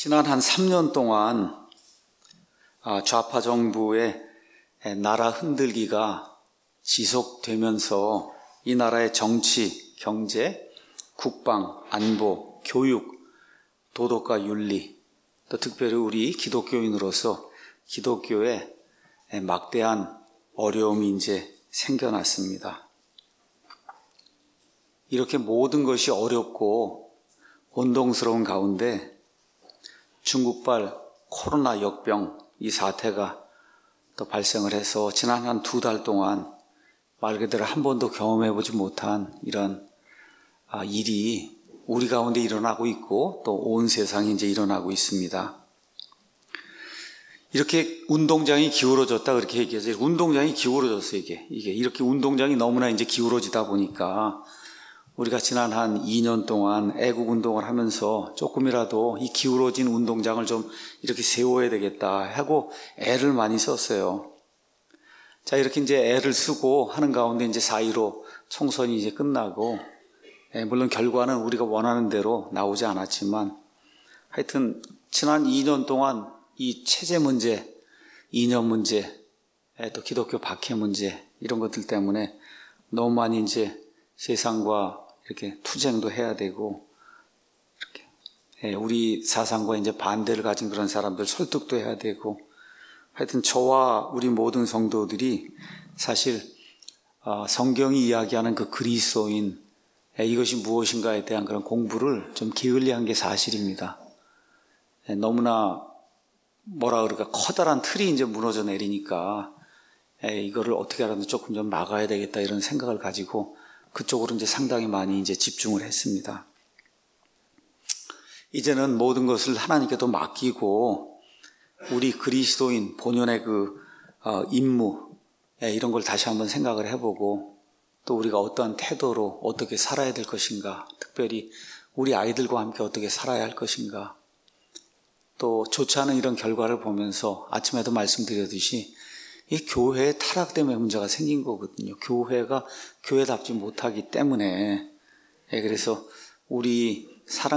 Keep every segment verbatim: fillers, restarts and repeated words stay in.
지난 한 삼 년 동안 좌파 정부의 나라 흔들기가 지속되면서 이 나라의 정치, 경제, 국방, 안보, 교육, 도덕과 윤리, 또 특별히 우리 기독교인으로서 기독교에 막대한 어려움이 이제 생겨났습니다. 이렇게 모든 것이 어렵고 혼동스러운 가운데 중국발 코로나 역병 이 사태가 또 발생을 해서 지난 한 두 달 동안 말 그대로 한 번도 경험해보지 못한 이런 일이 우리 가운데 일어나고 있고 또 온 세상에 이제 일어나고 있습니다. 이렇게 운동장이 기울어졌다 그렇게 얘기해서 운동장이 기울어졌어요. 이게 이게 이렇게 운동장이 너무나 이제 기울어지다 보니까 우리가 지난 한 이 년 동안 애국 운동을 하면서 조금이라도 이 기울어진 운동장을 좀 이렇게 세워야 되겠다 하고 애를 많이 썼어요. 자, 이렇게 이제 애를 쓰고 하는 가운데 이제 사 일오 총선이 이제 끝나고, 예, 물론 결과는 우리가 원하는 대로 나오지 않았지만 하여튼 지난 이 년 동안 이 체제 문제, 이념 문제, 예, 또 기독교 박해 문제 이런 것들 때문에 너무 많이 이제 세상과 이렇게 투쟁도 해야 되고, 이렇게, 예, 우리 사상과 이제 반대를 가진 그런 사람들 설득도 해야 되고, 하여튼 저와 우리 모든 성도들이 사실, 어, 성경이 이야기하는 그 그리스도인, 예, 이것이 무엇인가에 대한 그런 공부를 좀 게을리한 게 사실입니다. 예, 너무나 뭐라 그럴까, 커다란 틀이 이제 무너져 내리니까, 예, 이거를 어떻게 하라도 조금 좀 막아야 되겠다 이런 생각을 가지고 그쪽으로 이제 상당히 많이 이제 집중을 했습니다. 이제는 모든 것을 하나님께 더 맡기고 우리 그리스도인 본연의 그 어, 임무, 예, 이런 걸 다시 한번 생각을 해보고 또 우리가 어떠한 태도로 어떻게 살아야 될 것인가, 특별히 우리 아이들과 함께 어떻게 살아야 할 것인가, 또 좋지 않은 이런 결과를 보면서 아침에도 말씀드렸듯이 이 교회의 타락 때문에 문제가 생긴 거거든요. 교회가 교회답지 못하기 때문에. 예, 그래서 우리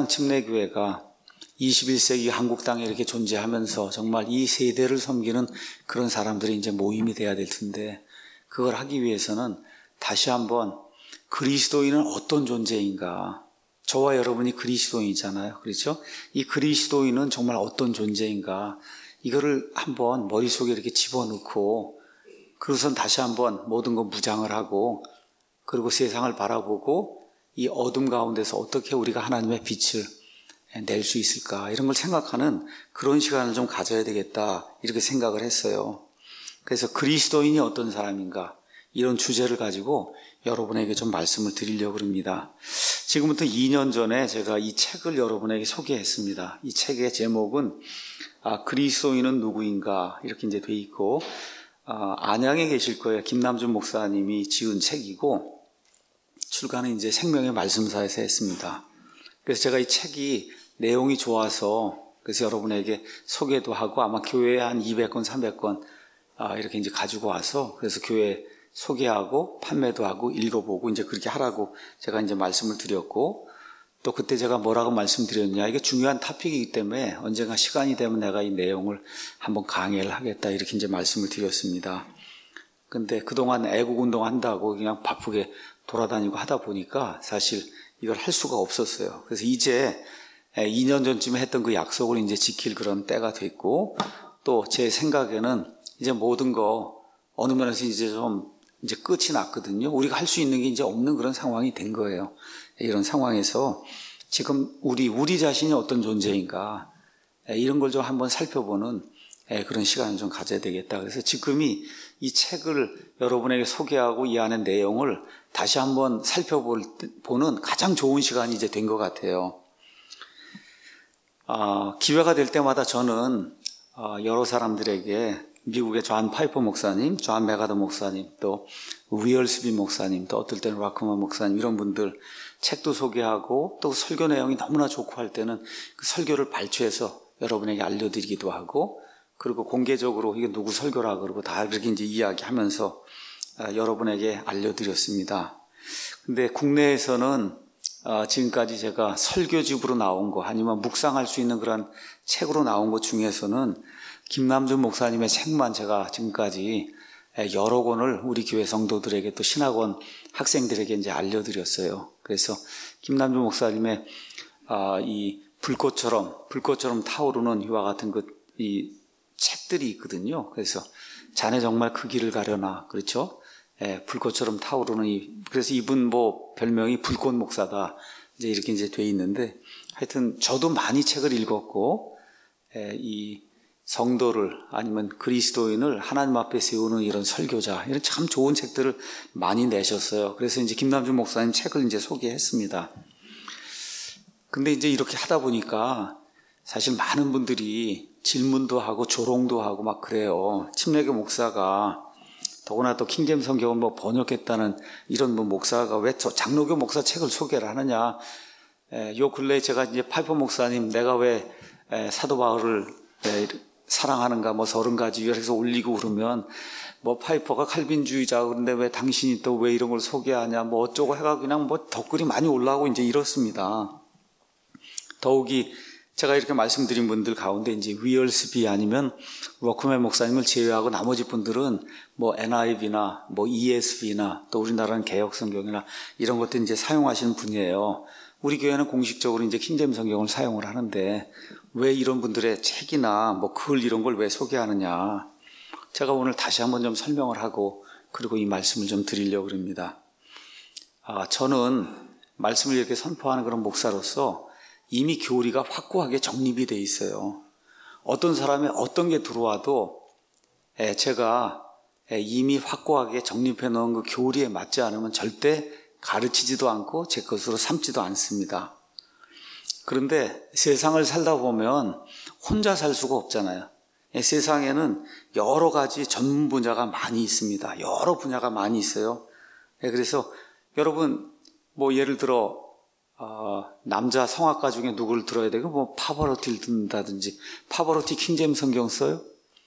사랑침례교회가 이십일 세기 한국 땅에 이렇게 존재하면서 정말 이 세대를 섬기는 그런 사람들이 이제 모임이 돼야 될 텐데, 그걸 하기 위해서는 다시 한번 그리스도인은 어떤 존재인가, 저와 여러분이 그리스도인이잖아요. 그렇죠? 이 그리스도인은 정말 어떤 존재인가, 이거를 한번 머릿속에 이렇게 집어넣고, 그것은 다시 한번 모든 거 무장을 하고, 그리고 세상을 바라보고 이 어둠 가운데서 어떻게 우리가 하나님의 빛을 낼 수 있을까, 이런 걸 생각하는 그런 시간을 좀 가져야 되겠다 이렇게 생각을 했어요. 그래서 그리스도인이 어떤 사람인가, 이런 주제를 가지고 여러분에게 좀 말씀을 드리려고 합니다. 지금부터 이 년 전에 제가 이 책을 여러분에게 소개했습니다. 이 책의 제목은 아, 그리스도인은 누구인가 이렇게 이제 돼 있고, 아, 안양에 계실 거예요. 김남준 목사님이 지은 책이고, 출간은 이제 생명의 말씀사에서 했습니다. 그래서 제가 이 책이 내용이 좋아서 그래서 여러분에게 소개도 하고 아마 교회에 한 이백 권, 삼백 권 아, 이렇게 이제 가지고 와서 그래서 교회 소개하고 판매도 하고 읽어보고 이제 그렇게 하라고 제가 이제 말씀을 드렸고, 또 그때 제가 뭐라고 말씀드렸냐, 이게 중요한 토픽이기 때문에 언젠가 시간이 되면 내가 이 내용을 한번 강의를 하겠다 이렇게 이제 말씀을 드렸습니다. 근데 그동안 애국운동 한다고 그냥 바쁘게 돌아다니고 하다 보니까 사실 이걸 할 수가 없었어요. 그래서 이제 이 년 전쯤에 했던 그 약속을 이제 지킬 그런 때가 됐고, 또 제 생각에는 이제 모든 거 어느 면에서 이제 좀 이제 끝이 났거든요. 우리가 할 수 있는 게 이제 없는 그런 상황이 된 거예요. 이런 상황에서 지금 우리, 우리 자신이 어떤 존재인가, 이런 걸 좀 한번 살펴보는 그런 시간을 좀 가져야 되겠다. 그래서 지금이 이 책을 여러분에게 소개하고 이 안의 내용을 다시 한번 살펴보는 가장 좋은 시간이 이제 된 것 같아요. 어, 기회가 될 때마다 저는 어, 여러 사람들에게 미국의 존 파이퍼 목사님, 존 메가더 목사님, 또 위얼스비 목사님, 또 어떨 때는 라크먼 목사님, 이런 분들 책도 소개하고, 또 설교 내용이 너무나 좋고 할 때는 그 설교를 발췌해서 여러분에게 알려드리기도 하고, 그리고 공개적으로 이게 누구 설교라 그러고 다 이렇게 이제 이야기하면서 여러분에게 알려드렸습니다. 근데 국내에서는 어, 지금까지 제가 설교집으로 나온 거 아니면 묵상할 수 있는 그런 책으로 나온 것 중에서는 김남준 목사님의 책만 제가 지금까지 여러 권을 우리 교회 성도들에게 또 신학원 학생들에게 이제 알려드렸어요. 그래서 김남준 목사님의 아, 이 불꽃처럼 불꽃처럼 타오르는 이와 같은 그 이 책들이 있거든요. 그래서 자네 정말 그 길을 가려나, 그렇죠? 예, 불꽃처럼 타오르는 이, 그래서 이분 뭐 별명이 불꽃 목사다 이제 이렇게 이제 돼 있는데, 하여튼 저도 많이 책을 읽었고, 예, 이 성도를 아니면 그리스도인을 하나님 앞에 세우는 이런 설교자, 이런 참 좋은 책들을 많이 내셨어요. 그래서 이제 김남준 목사님 책을 이제 소개했습니다. 근데 이제 이렇게 하다 보니까 사실 많은 분들이 질문도 하고 조롱도 하고 막 그래요. 침례교 목사가, 더구나 또 킹제임스 성경을 뭐 번역했다는 이런 뭐 목사가 왜 저 장로교 목사 책을 소개를 하느냐. 에, 요 근래에 제가 이제 파이퍼 목사님 내가 왜 에, 사도 바울을 에, 사랑하는가 뭐 서른 가지 요약해서 올리고 그러면 뭐 파이퍼가 칼빈주의자 그런데 왜 당신이 또 왜 이런 걸 소개하냐 뭐 어쩌고 해가 그냥 뭐 덧글이 많이 올라오고 이제 이렇습니다. 더욱이 제가 이렇게 말씀드린 분들 가운데 이제 위얼스비 아니면 워크맨 목사님을 제외하고 나머지 분들은 뭐 엔아이브이나 뭐 이에스비나 또 우리나라는 개혁성경이나 이런 것들 이제 사용하시는 분이에요. 우리 교회는 공식적으로 이제 킹제임스 성경을 사용을 하는데 왜 이런 분들의 책이나 뭐 글 이런 걸 왜 소개하느냐. 제가 오늘 다시 한번 좀 설명을 하고 그리고 이 말씀을 좀 드리려고 합니다. 아, 저는 말씀을 이렇게 선포하는 그런 목사로서 이미 교리가 확고하게 정립이 돼 있어요. 어떤 사람이 어떤 게 들어와도 제가 이미 확고하게 정립해 놓은 그 교리에 맞지 않으면 절대 가르치지도 않고 제 것으로 삼지도 않습니다. 그런데 세상을 살다 보면 혼자 살 수가 없잖아요. 세상에는 여러 가지 전문 분야가 많이 있습니다. 여러 분야가 많이 있어요. 그래서 여러분 뭐 예를 들어 어, 남자 성악가 중에 누구를 들어야 되고 뭐 파바로티를 듣는다든지 파바로티 킹제임스 성경 써요?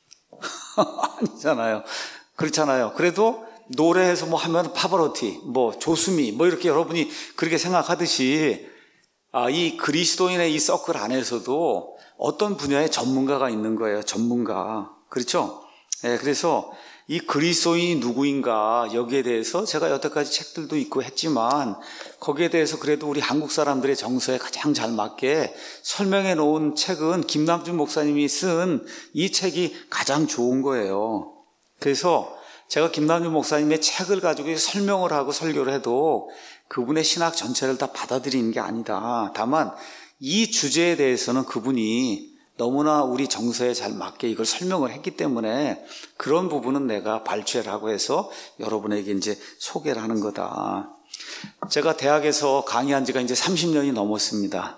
아니잖아요. 그렇잖아요. 그래도 노래해서 뭐 하면 파바로티, 뭐 조수미, 뭐 이렇게 여러분이 그렇게 생각하듯이 아, 이 그리스도인의 이 서클 안에서도 어떤 분야의 전문가가 있는 거예요. 전문가. 그렇죠? 네, 그래서 이 그리스도인이 누구인가 여기에 대해서 제가 여태까지 책들도 있고 했지만 거기에 대해서 그래도 우리 한국 사람들의 정서에 가장 잘 맞게 설명해 놓은 책은 김남준 목사님이 쓴 이 책이 가장 좋은 거예요. 그래서 제가 김남준 목사님의 책을 가지고 설명을 하고 설교를 해도 그분의 신학 전체를 다 받아들이는 게 아니다. 다만 이 주제에 대해서는 그분이 너무나 우리 정서에 잘 맞게 이걸 설명을 했기 때문에 그런 부분은 내가 발췌를 하고 해서 여러분에게 이제 소개를 하는 거다. 제가 대학에서 강의한 지가 이제 삼십 년이 넘었습니다.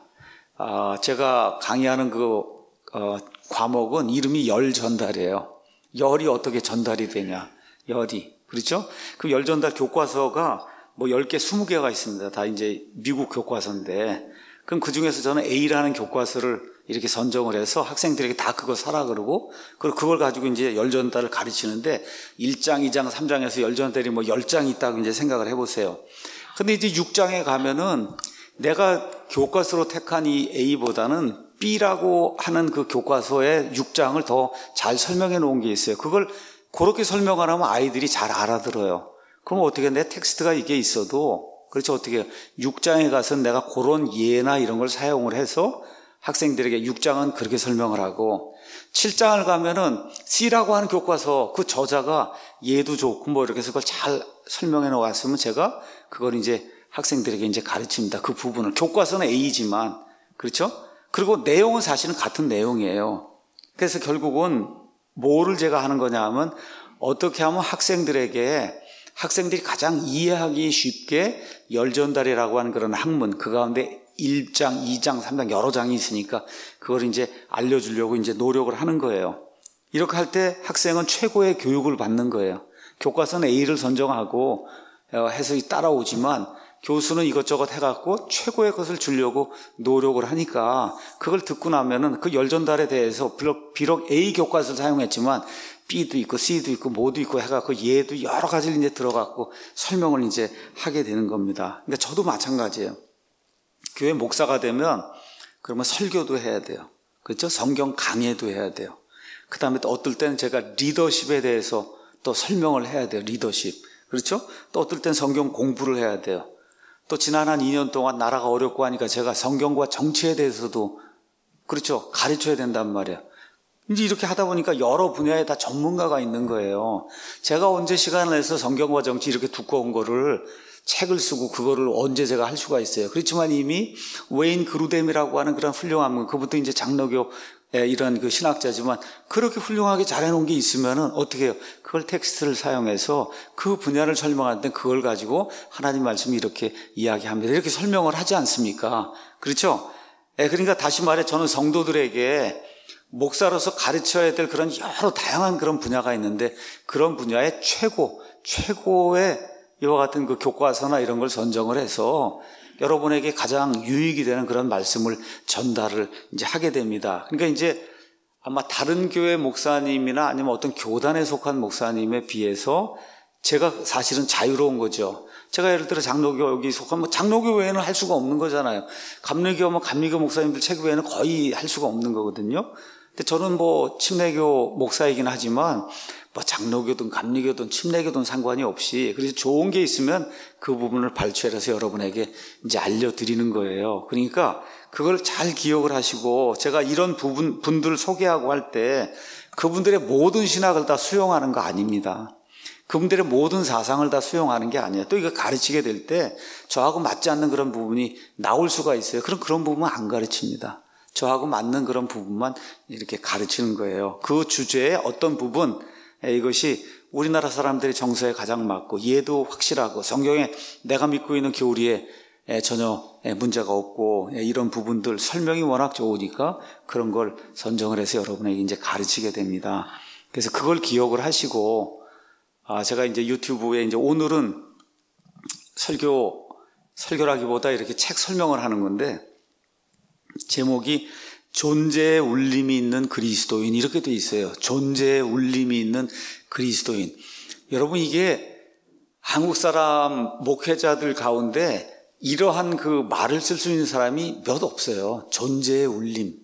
아, 제가 강의하는 그 어, 과목은 이름이 열 전달이에요. 열이 어떻게 전달이 되냐. 열이. 그렇죠? 그 열 전달 교과서가 뭐 열 개, 스무 개가 있습니다. 다 이제 미국 교과서인데 그럼 그 중에서 저는 A라는 교과서를 이렇게 선정을 해서 학생들에게 다 그거 사라 그러고, 그리고 그걸 가지고 이제 열전달을 가르치는데 일 장, 이 장, 삼 장에서 열전달이 뭐 열 장이 있다고 이제 생각을 해보세요. 근데 이제 육 장에 가면은 내가 교과서로 택한 이 A보다는 B라고 하는 그 교과서의 육 장을 더 잘 설명해 놓은 게 있어요. 그걸 그렇게 설명을 하면 아이들이 잘 알아들어요. 그럼 어떻게 내 텍스트가 이게 있어도, 그렇죠. 어떻게 육 장에 가서 내가 그런 예나 이런 걸 사용을 해서 학생들에게 육 장은 그렇게 설명을 하고, 칠 장을 가면은 C라고 하는 교과서 그 저자가 예도 좋고 뭐 이렇게 해서 그걸 잘 설명해 놓았으면 제가 그걸 이제 학생들에게 이제 가르칩니다. 그 부분을. 교과서는 A지만, 그렇죠? 그리고 내용은 사실은 같은 내용이에요. 그래서 결국은 뭐를 제가 하는 거냐 하면 어떻게 하면 학생들에게 학생들이 가장 이해하기 쉽게 열전달이라고 하는 그런 학문, 그 가운데 일 장, 이 장, 삼 장 여러 장이 있으니까 그걸 이제 알려주려고 이제 노력을 하는 거예요. 이렇게 할 때 학생은 최고의 교육을 받는 거예요. 교과서는 A를 선정하고 해서 따라오지만 교수는 이것저것 해갖고 최고의 것을 주려고 노력을 하니까 그걸 듣고 나면은 그 열전달에 대해서 비록, 비록 A 교과서를 사용했지만 B도 있고 C도 있고 뭐도 있고 해갖고 얘도 여러 가지를 이제 들어갖고 설명을 이제 하게 되는 겁니다. 그러니까 저도 마찬가지예요. 교회 목사가 되면 그러면 설교도 해야 돼요. 그렇죠? 성경 강해도 해야 돼요. 그 다음에 또 어떨 때는 제가 리더십에 대해서 또 설명을 해야 돼요. 리더십. 그렇죠? 또 어떨 땐 성경 공부를 해야 돼요. 또 지난 한 이 년 동안 나라가 어렵고 하니까 제가 성경과 정치에 대해서도 그렇죠? 가르쳐야 된단 말이에요. 이제 이렇게 하다 보니까 여러 분야에 다 전문가가 있는 거예요. 제가 언제 시간을 내서 성경과 정치 이렇게 두꺼운 거를 책을 쓰고 그거를 언제 제가 할 수가 있어요. 그렇지만 이미 웨인 그루뎀이라고 하는 그런 훌륭한 분, 그분도 이제 장로교 이런 그 신학자지만 그렇게 훌륭하게 잘해놓은 게 있으면은 어떻게 해요? 그걸 텍스트를 사용해서 그 분야를 설명할 때 그걸 가지고 하나님 말씀이 이렇게 이야기합니다. 이렇게 설명을 하지 않습니까? 그렇죠? 그러니까 다시 말해 저는 성도들에게 목사로서 가르쳐야 될 그런 여러 다양한 그런 분야가 있는데 그런 분야의 최고, 최고의 이와 같은 그 교과서나 이런 걸 선정을 해서 여러분에게 가장 유익이 되는 그런 말씀을 전달을 이제 하게 됩니다. 그러니까 이제 아마 다른 교회 목사님이나 아니면 어떤 교단에 속한 목사님에 비해서 제가 사실은 자유로운 거죠. 제가 예를 들어 장로교 여기 속하면 장로교 외에는 할 수가 없는 거잖아요. 감리교면 감리교 목사님들 책 외에는 거의 할 수가 없는 거거든요. 근데 저는 뭐 침례교 목사이긴 하지만 뭐 장로교든 감리교든 침례교든 상관이 없이 그래서 좋은 게 있으면 그 부분을 발췌해서 여러분에게 이제 알려드리는 거예요. 그러니까 그걸 잘 기억을 하시고 제가 이런 부분 분들을 소개하고 할 때 그분들의 모든 신학을 다 수용하는 거 아닙니다. 그분들의 모든 사상을 다 수용하는 게 아니에요. 또 이거 가르치게 될 때 저하고 맞지 않는 그런 부분이 나올 수가 있어요. 그럼 그런 부분은 안 가르칩니다. 저하고 맞는 그런 부분만 이렇게 가르치는 거예요. 그 주제의 어떤 부분, 이것이 우리나라 사람들의 정서에 가장 맞고 이해도 확실하고 성경에 내가 믿고 있는 교리에 전혀 문제가 없고 이런 부분들 설명이 워낙 좋으니까 그런 걸 선정을 해서 여러분에게 이제 가르치게 됩니다. 그래서 그걸 기억을 하시고 아 제가 이제 유튜브에 이제 오늘은 설교 설교라기보다 이렇게 책 설명을 하는 건데 제목이 존재의 울림이 있는 그리스도인 이렇게 돼 있어요. 존재의 울림이 있는 그리스도인. 여러분 이게 한국 사람 목회자들 가운데 이러한 그 말을 쓸 수 있는 사람이 몇 없어요. 존재의 울림.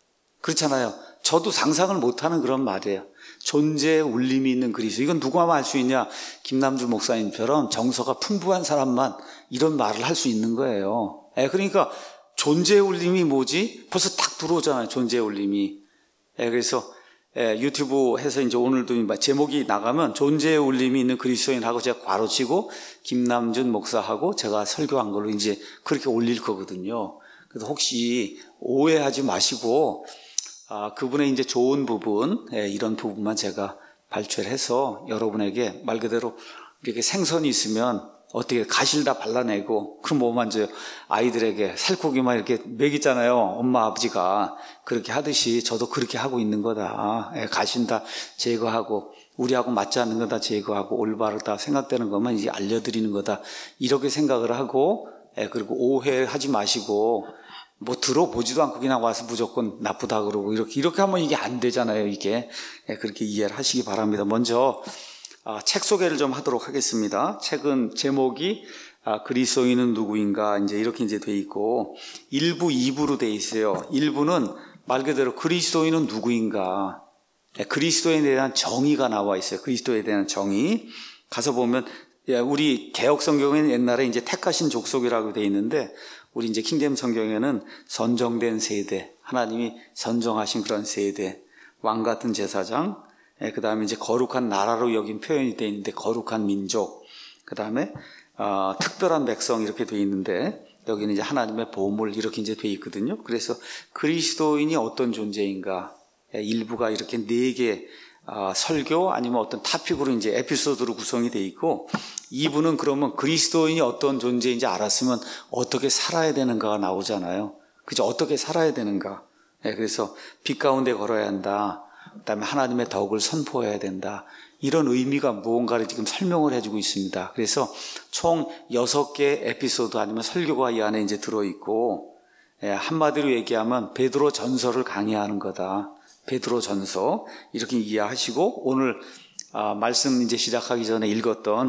그렇잖아요. 저도 상상을 못하는 그런 말이에요. 존재의 울림이 있는 그리스도. 이건 누가 할 수 있냐? 김남주 목사님처럼 정서가 풍부한 사람만 이런 말을 할 수 있는 거예요. 그러니까 존재의 울림이 뭐지? 벌써 딱 들어오잖아요. 존재의 울림이. 예, 그래서 예, 유튜브 해서 이제 오늘도 제목이 나가면 존재의 울림이 있는 그리스도인하고 제가 괄호치고 김남준 목사하고 제가 설교한 걸로 이제 그렇게 올릴 거거든요. 그래서 혹시 오해하지 마시고 아, 그분의 이제 좋은 부분, 예, 이런 부분만 제가 발췌를 해서 여러분에게 말 그대로 이렇게 생선이 있으면 어떻게 가실다 발라내고 그럼 뭐 만져요? 아이들에게 살코기만 이렇게 먹이잖아요. 엄마 아버지가 그렇게 하듯이 저도 그렇게 하고 있는 거다. 예, 가신다 제거하고 우리하고 맞지 않는 거다 제거하고 올바르다 생각되는 것만 이제 알려드리는 거다. 이렇게 생각을 하고 예, 그리고 오해하지 마시고 뭐 들어보지도 않고 그냥 와서 무조건 나쁘다 그러고 이렇게 이렇게 하면 이게 안 되잖아요. 이게 예, 그렇게 이해를 하시기 바랍니다. 먼저 아, 책 소개를 좀 하도록 하겠습니다. 책은 제목이 아, 그리스도인은 누구인가 이제 이렇게 이제 돼 있고 일 부, 이 부로 돼 있어요. 일 부는 말 그대로 그리스도인은 누구인가, 예, 그리스도에 대한 정의가 나와 있어요. 그리스도에 대한 정의 가서 보면 예, 우리 개역 성경에는 옛날에 이제 택하신 족속이라고 돼 있는데 우리 이제 킹제임 성경에는 선정된 세대, 하나님이 선정하신 그런 세대, 왕 같은 제사장. 예, 그 다음에 이제 거룩한 나라로 여긴 표현이 되어 있는데 거룩한 민족, 그 다음에 어, 특별한 백성 이렇게 되어 있는데 여기는 이제 하나님의 보물 이렇게 이제 되어 있거든요. 그래서 그리스도인이 어떤 존재인가, 예, 일부가 이렇게 네 개 어, 설교 아니면 어떤 타픽으로 이제 에피소드로 구성이 되어 있고 이 부는 그러면 그리스도인이 어떤 존재인지 알았으면 어떻게 살아야 되는가가 나오잖아요. 그죠? 어떻게 살아야 되는가. 예, 그래서 빛 가운데 걸어야 한다. 그다음에 하나님의 덕을 선포해야 된다. 이런 의미가 무언가를 지금 설명을 해주고 있습니다. 그래서 총 여섯 개 에피소드 아니면 설교가 이 안에 이제 들어있고, 예, 한마디로 얘기하면 베드로 전서를 강의하는 거다. 베드로 전서 이렇게 이해하시고 오늘 아, 말씀 이제 시작하기 전에 읽었던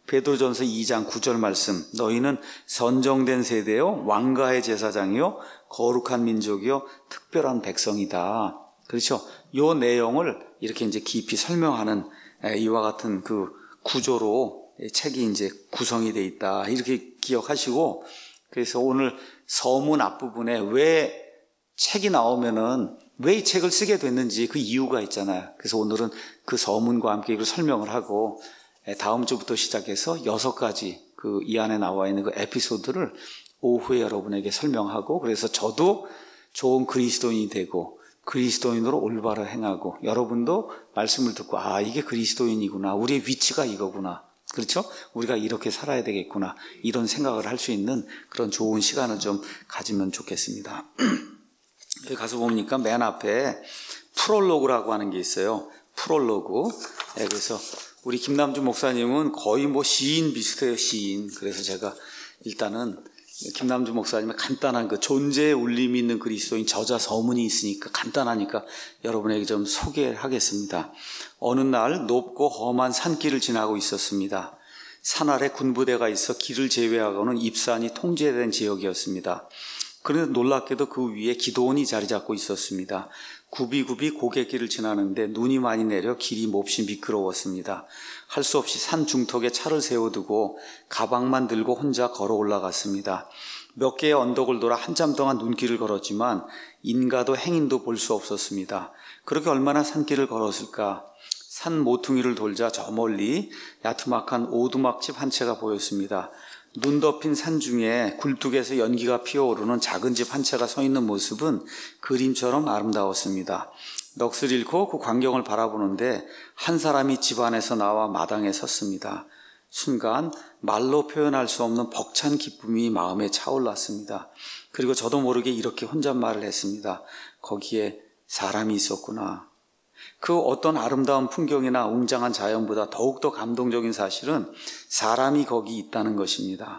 베드로전서 이 장 구 절 말씀, 너희는 선정된 세대요 왕가의 제사장이요 거룩한 민족이요 특별한 백성이다. 그렇죠? 요 내용을 이렇게 이제 깊이 설명하는 이와 같은 그 구조로 책이 이제 구성이 돼 있다. 이렇게 기억하시고, 그래서 오늘 서문 앞부분에 왜 책이 나오면은 왜 이 책을 쓰게 됐는지 그 이유가 있잖아요. 그래서 오늘은 그 서문과 함께 이걸 설명을 하고, 다음 주부터 시작해서 여섯 가지 그 이 안에 나와 있는 그 에피소드를 오후에 여러분에게 설명하고, 그래서 저도 좋은 그리스도인이 되고 그리스도인으로 올바로 행하고, 여러분도 말씀을 듣고 아 이게 그리스도인이구나, 우리의 위치가 이거구나, 그렇죠? 우리가 이렇게 살아야 되겠구나, 이런 생각을 할 수 있는 그런 좋은 시간을 좀 가지면 좋겠습니다. 여기 가서 보니까 맨 앞에 프롤로그라고 하는 게 있어요. 프롤로그. 네, 그래서 우리 김남주 목사님은 거의 뭐 시인 비슷해요, 시인. 그래서 제가 일단은 김남주 목사님의 간단한 그 존재의 울림이 있는 그리스도인 저자 서문이 있으니까 간단하니까 여러분에게 좀 소개하겠습니다. 어느 날 높고 험한 산길을 지나고 있었습니다. 산 아래 군부대가 있어 길을 제외하고는 입산이 통제된 지역이었습니다. 그런데 놀랍게도 그 위에 기도원이 자리 잡고 있었습니다. 굽이굽이 고갯길을 지나는데 눈이 많이 내려 길이 몹시 미끄러웠습니다. 할 수 없이 산 중턱에 차를 세워두고 가방만 들고 혼자 걸어 올라갔습니다. 몇 개의 언덕을 돌아 한참 동안 눈길을 걸었지만 인가도 행인도 볼 수 없었습니다. 그렇게 얼마나 산길을 걸었을까? 산 모퉁이를 돌자 저 멀리 야트막한 오두막집 한 채가 보였습니다. 눈 덮인 산 중에 굴뚝에서 연기가 피어오르는 작은 집 한 채가 서 있는 모습은 그림처럼 아름다웠습니다. 넋을 잃고 그 광경을 바라보는데 한 사람이 집 안에서 나와 마당에 섰습니다. 순간 말로 표현할 수 없는 벅찬 기쁨이 마음에 차올랐습니다. 그리고 저도 모르게 이렇게 혼잣말을 했습니다. 거기에 사람이 있었구나. 그 어떤 아름다운 풍경이나 웅장한 자연보다 더욱더 감동적인 사실은 사람이 거기 있다는 것입니다.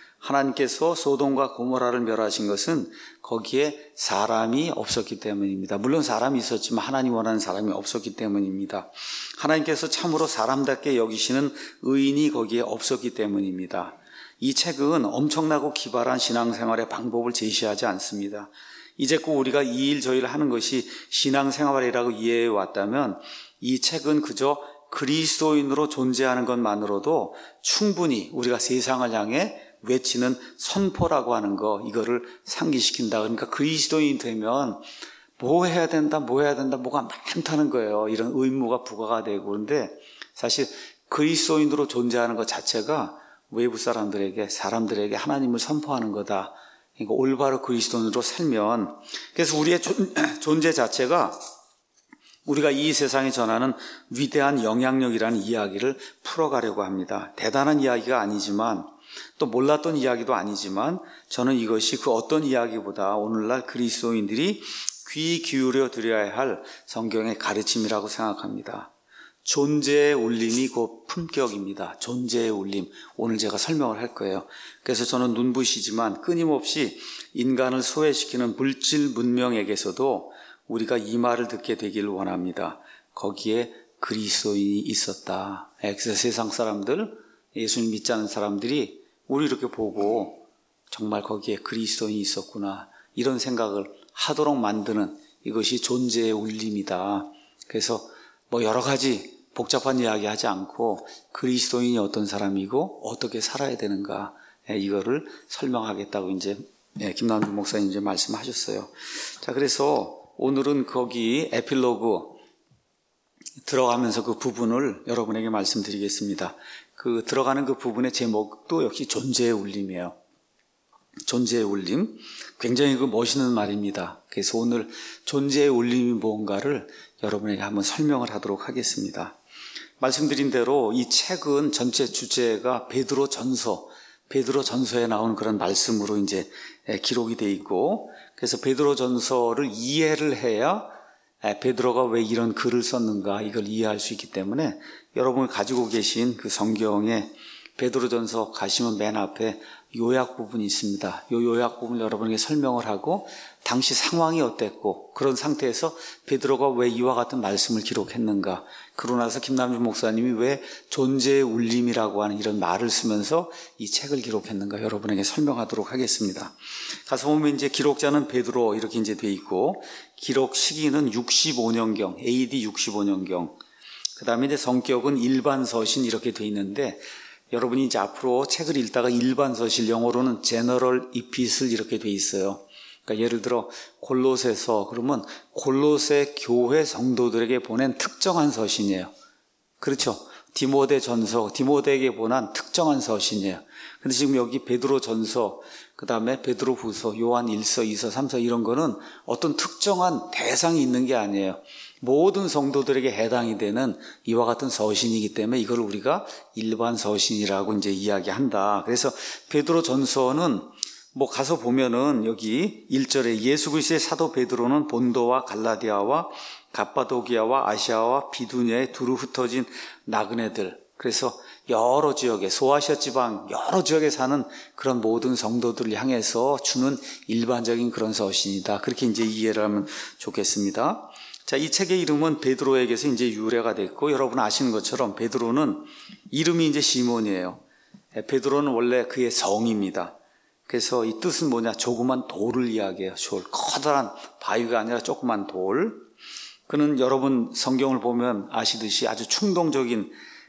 하나님께서 소돔과 고모라를 멸하신 것은 거기에 사람이 없었기 때문입니다. 물론 사람이 있었지만 하나님 원하는 사람이 없었기 때문입니다. 하나님께서 참으로 사람답게 여기시는 의인이 거기에 없었기 때문입니다. 이 책은 엄청나고 기발한 신앙생활의 방법을 제시하지 않습니다. 이제껏 우리가 이 일 저 일을 하는 것이 신앙생활이라고 이해해 왔다면 이 책은 그저 그리스도인으로 존재하는 것만으로도 충분히 우리가 세상을 향해 외치는 선포라고 하는 거, 이거를 상기시킨다. 그러니까 그리스도인이 되면 뭐 해야 된다, 뭐 해야 된다, 뭐가 많다는 거예요. 이런 의무가 부과가 되고. 그런데 사실 그리스도인으로 존재하는 것 자체가 외부 사람들에게, 사람들에게 하나님을 선포하는 거다. 그러니까 올바로 그리스도인으로 살면, 그래서 우리의 존재 자체가 우리가 이 세상에 전하는 위대한 영향력이라는 이야기를 풀어가려고 합니다. 대단한 이야기가 아니지만 또 몰랐던 이야기도 아니지만 저는 이것이 그 어떤 이야기보다 오늘날 그리스도인들이 귀 기울여 드려야 할 성경의 가르침이라고 생각합니다. 존재의 울림이 곧 품격입니다. 존재의 울림. 오늘 제가 설명을 할 거예요. 그래서 저는 눈부시지만 끊임없이 인간을 소외시키는 물질 문명에게서도 우리가 이 말을 듣게 되기를 원합니다. 거기에 그리스도인이 있었다. 그래서 세상 사람들, 예수님 믿지 않는 사람들이 우리 이렇게 보고 정말 거기에 그리스도인이 있었구나, 이런 생각을 하도록 만드는 이것이 존재의 울림이다. 그래서 뭐 여러 가지 복잡한 이야기 하지 않고 그리스도인이 어떤 사람이고 어떻게 살아야 되는가, 이거를 설명하겠다고 이제 김남주 목사님 이제 말씀하셨어요. 자, 그래서 오늘은 거기 에필로그 들어가면서 그 부분을 여러분에게 말씀드리겠습니다. 그 들어가는 그 부분의 제목도 역시 존재의 울림이에요. 존재의 울림. 굉장히 그 멋있는 말입니다. 그래서 오늘 존재의 울림이 뭔가를 여러분에게 한번 설명을 하도록 하겠습니다. 말씀드린 대로 이 책은 전체 주제가 베드로 전서, 베드로 전서에 나오는 그런 말씀으로 이제 기록이 되어 있고, 그래서 베드로 전서를 이해를 해야 베드로가 왜 이런 글을 썼는가, 이걸 이해할 수 있기 때문에 여러분이 가지고 계신 그 성경에 베드로 전서 가시면 맨 앞에 요약 부분이 있습니다. 요 요약 부분을 여러분에게 설명을 하고 당시 상황이 어땠고 그런 상태에서 베드로가 왜 이와 같은 말씀을 기록했는가, 그러고 나서 김남준 목사님이 왜 존재의 울림이라고 하는 이런 말을 쓰면서 이 책을 기록했는가 여러분에게 설명하도록 하겠습니다. 가서 보면 이제 기록자는 베드로 이렇게 이제 돼 있고 기록 시기는 육십오 년경, 에이디 육십오 년경. 그 다음에 이제 성격은 일반 서신 이렇게 돼 있는데 여러분이 이제 앞으로 책을 읽다가 일반 서신, 영어로는 제너럴 이피슬 이렇게 돼 있어요. 그러니까 예를 들어 골로새서 그러면 골로새 교회 성도들에게 보낸 특정한 서신이에요. 그렇죠? 디모데 전서, 디모데에게 보낸 특정한 서신이에요. 근데 지금 여기 베드로 전서, 그 다음에 베드로 후서, 요한 일서, 이서, 삼서 이런 거는 어떤 특정한 대상이 있는 게 아니에요. 모든 성도들에게 해당이 되는 이와 같은 서신이기 때문에 이걸 우리가 일반 서신이라고 이제 이야기한다. 그래서 베드로 전서는 뭐 가서 보면은 여기 일 절에 예수 그리스도의 사도 베드로는 본도와 갈라디아와 갑바도기아와 아시아와 비두냐에 두루 흩어진 나그네들, 그래서 여러 지역에, 소아시아 지방 여러 지역에 사는 그런 모든 성도들을 향해서 주는 일반적인 그런 서신이다. 그렇게 이제 이해를 하면 좋겠습니다. 자, 이 책의 이름은 베드로에게서 이제 유래가 됐고, 여러분 아시는 것처럼 베드로는 이름이 이제 시몬이에요. 베드로는 원래 그의 성입니다. 그래서 이 뜻은 뭐냐? 조그만 돌을 이야기해요. 돌. 커다란 바위가 아니라 조그만 돌. 그는 여러분 성경을 보면 아시듯이 아주 충동적인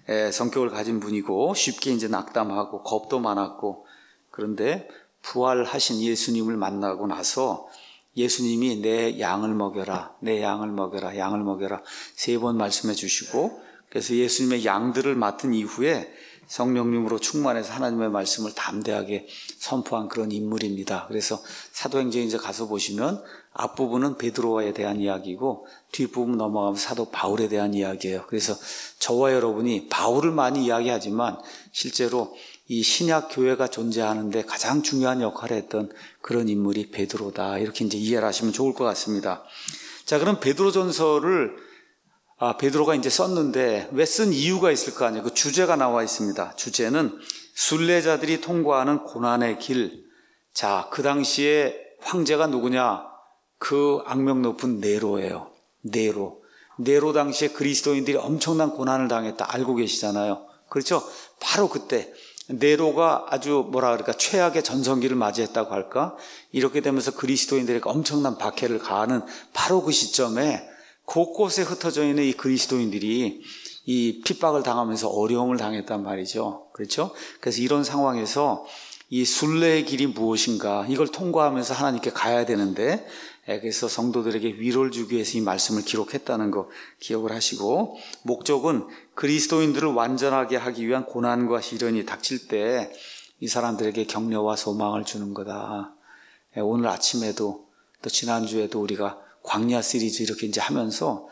성격을 가진 분이고 쉽게 이제 낙담하고 겁도 많았고, 그런데 부활하신 예수님을 만나고 나서 예수님이 내 양을 먹여라, 내 양을 먹여라, 양을 먹여라 세 번 말씀해 주시고, 그래서 예수님의 양들을 맡은 이후에 성령님으로 충만해서 하나님의 말씀을 담대하게 선포한 그런 인물입니다. 그래서 사도행전에 이제 가서 보시면 앞부분은 베드로에 대한 이야기고 뒷부분 넘어가면 사도 바울에 대한 이야기예요. 그래서 저와 여러분이 바울을 많이 이야기하지만 실제로 이 신약 교회가 존재하는데 가장 중요한 역할을 했던 그런 인물이 베드로다. 이렇게 이제 이해를 하시면 좋을 것 같습니다. 자, 그럼 베드로 전서를 아, 베드로가 이제 썼는데 왜 쓴 이유가 있을 거 아니에요. 그 주제가 나와 있습니다. 주제는 순례자들이 통과하는 고난의 길. 자, 그 당시에 황제가 누구냐? 그 악명 높은 네로예요. 네로. 네로 당시에 그리스도인들이 엄청난 고난을 당했다. 알고 계시잖아요. 그렇죠? 바로 그때 네로가 아주 뭐라 그럴까 최악의 전성기를 맞이했다고 할까? 이렇게 되면서 그리스도인들에게 엄청난 박해를 가하는 바로 그 시점에 곳곳에 흩어져 있는 이 그리스도인들이 이 핍박을 당하면서 어려움을 당했단 말이죠. 그렇죠? 그래서 이런 상황에서 이 순례의 길이 무엇인가, 이걸 통과하면서 하나님께 가야 되는데, 그래서 성도들에게 위로를 주기 위해서 이 말씀을 기록했다는 거 기억을 하시고, 목적은 그리스도인들을 완전하게 하기 위한 고난과 시련이 닥칠 때 이 사람들에게 격려와 소망을 주는 거다. 오늘 아침에도 또 지난주에도 우리가 광야 시리즈 이렇게 이제 하면서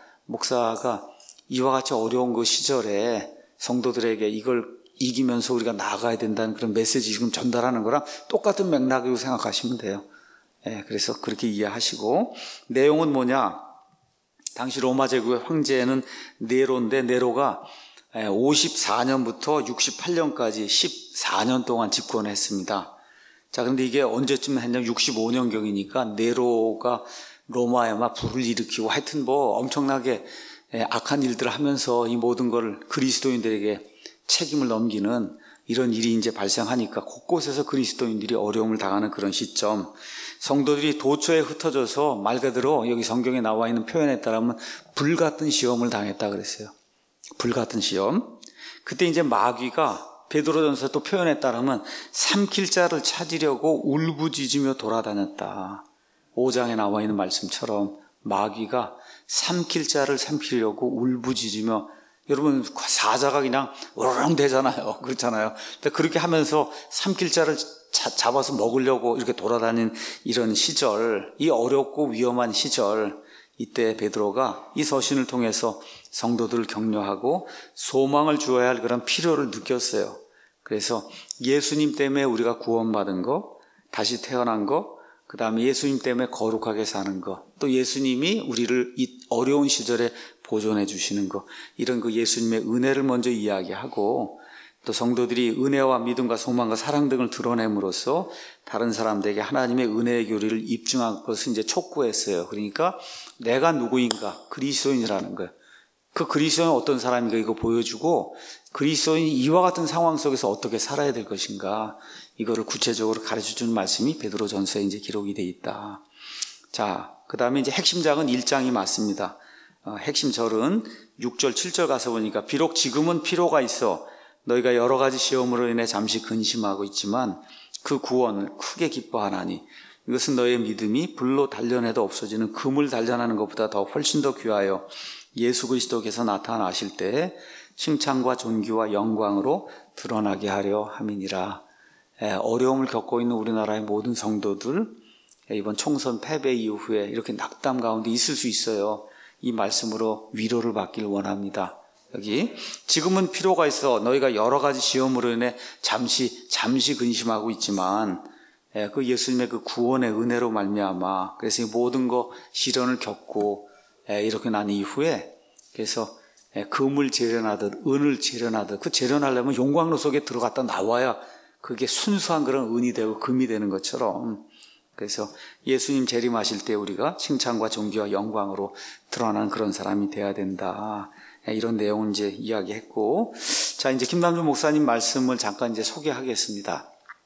목사가 이와 같이 어려운 그 시절에 성도들에게 이걸 이기면서 우리가 나아가야 된다는 그런 메시지 지금 전달하는 거랑 똑같은 맥락이라고 생각하시면 돼요. 예, 그래서 그렇게 이해하시고, 내용은 뭐냐? 당시 로마 제국의 황제는 네로인데 네로가 오십사 년부터 육십팔 년까지 십사 년 동안 집권했습니다. 자, 그런데 이게 언제쯤 했냐면 육십오 년경이니까 네로가 로마에 막 불을 일으키고 하여튼 뭐 엄청나게 악한 일들을 하면서 이 모든 걸 그리스도인들에게 책임을 넘기는 이런 일이 이제 발생하니까 곳곳에서 그리스도인들이 어려움을 당하는 그런 시점, 성도들이 도처에 흩어져서 말 그대로 여기 성경에 나와 있는 표현에 따르면 불같은 시험을 당했다 그랬어요. 불같은 시험. 그때 이제 마귀가 베드로전서 또 표현에 따르면 삼킬 자를 찾으려고 울부짖으며 돌아다녔다. 오 장에 나와 있는 말씀처럼 마귀가 삼킬 자를 삼키려고 울부짖으며, 여러분 사자가 그냥 으르렁 대잖아요. 그렇잖아요. 근데 그렇게 하면서 삼킬 자를 자, 잡아서 먹으려고 이렇게 돌아다닌 이런 시절, 이 어렵고 위험한 시절, 이때 베드로가 이 서신을 통해서 성도들을 격려하고 소망을 주어야 할 그런 필요를 느꼈어요. 그래서 예수님 때문에 우리가 구원받은 거, 다시 태어난 거, 그 다음에 예수님 때문에 거룩하게 사는 것, 또 예수님이 우리를 이 어려운 시절에 보존해 주시는 것, 이런 그 예수님의 은혜를 먼저 이야기하고, 또 성도들이 은혜와 믿음과 소망과 사랑 등을 드러냄으로써 다른 사람들에게 하나님의 은혜의 교리를 입증한 것을 이제 촉구했어요. 그러니까 내가 누구인가? 그리스도인이라는 거예요. 그 그리스도인은 어떤 사람인가 이거 보여주고 그리스도인이 이와 같은 상황 속에서 어떻게 살아야 될 것인가 이거를 구체적으로 가르쳐주는 말씀이 베드로전서에 이제 기록이 돼 있다. 자, 그 다음에 이제 핵심장은 일 장이 맞습니다. 어, 핵심 절은 육 절, 칠 절 가서 보니까 비록 지금은 필요가 있어 너희가 여러 가지 시험으로 인해 잠시 근심하고 있지만 그 구원을 크게 기뻐하나니 이것은 너희의 믿음이 불로 단련해도 없어지는 금을 단련하는 것보다 더 훨씬 더 귀하여 예수 그리스도께서 나타나실 때 칭찬과 존귀와 영광으로 드러나게 하려 함이니라. 어려움을 겪고 있는 우리나라의 모든 성도들 이번 총선 패배 이후에 이렇게 낙담 가운데 있을 수 있어요. 이 말씀으로 위로를 받길 원합니다. 여기 지금은 필요가 있어 너희가 여러 가지 시험으로 인해 잠시 잠시 근심하고 있지만 그 예수님의 그 구원의 은혜로 말미암아 그래서 이 모든 거 시련을 겪고 이렇게 난 이후에 그래서 금을 재련하듯 은을 재련하듯 그 재련하려면 용광로 속에 들어갔다 나와야 그게 순수한 그런 은이 되고 금이 되는 것처럼 그래서 예수님 재림하실 때 우리가 칭찬과 존귀와 영광으로 드러나는 그런 사람이 돼야 된다. 이런 내용을 이제 이야기했고, 자 이제 김남준 목사님 말씀을 잠깐 이제 소개하겠습니다.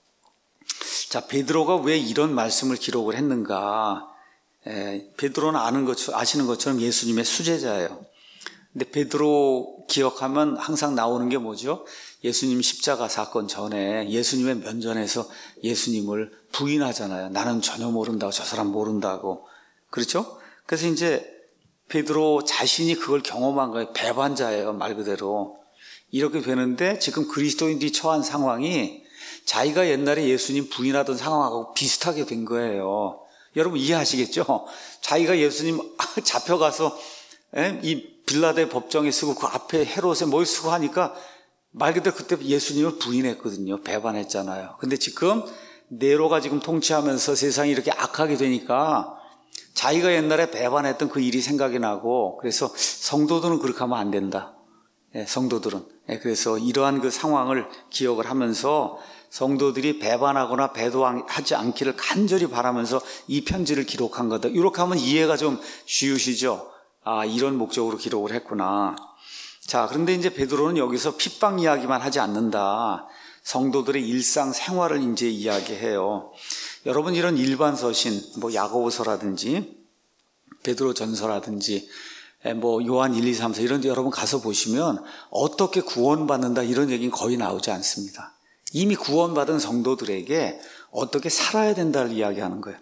자 베드로가 왜 이런 말씀을 기록을 했는가? 에, 베드로는 아는 것 아시는 것처럼 예수님의 수제자예요. 근데 베드로 기억하면 항상 나오는 게 뭐죠? 예수님 십자가 사건 전에 예수님의 면전에서 예수님을 부인하잖아요. 나는 전혀 모른다고, 저 사람 모른다고. 그렇죠? 그래서 이제 베드로 자신이 그걸 경험한 거예요. 배반자예요, 말 그대로. 이렇게 되는데 지금 그리스도인들이 처한 상황이 자기가 옛날에 예수님 부인하던 상황하고 비슷하게 된 거예요. 여러분 이해하시겠죠? 자기가 예수님 잡혀가서 이 빌라데 법정에 쓰고 그 앞에 헤롯에 뭘 쓰고 하니까 말 그대로 그때 예수님을 부인했거든요. 배반했잖아요. 근데 지금 네로가 지금 통치하면서 세상이 이렇게 악하게 되니까 자기가 옛날에 배반했던 그 일이 생각이 나고 그래서 성도들은 그렇게 하면 안 된다. 예, 성도들은. 예, 그래서 이러한 그 상황을 기억을 하면서 성도들이 배반하거나 배도하지 않기를 간절히 바라면서 이 편지를 기록한 거다. 이렇게 하면 이해가 좀 쉬우시죠? 아, 이런 목적으로 기록을 했구나. 자, 그런데 이제 베드로는 여기서 핍박 이야기만 하지 않는다. 성도들의 일상 생활을 이제 이야기해요. 여러분 이런 일반 서신, 뭐 야고보서라든지 베드로 전서라든지 뭐 요한 일, 이, 삼, 사 이런 데 여러분 가서 보시면 어떻게 구원받는다 이런 얘기는 거의 나오지 않습니다. 이미 구원받은 성도들에게 어떻게 살아야 된다를 이야기하는 거예요.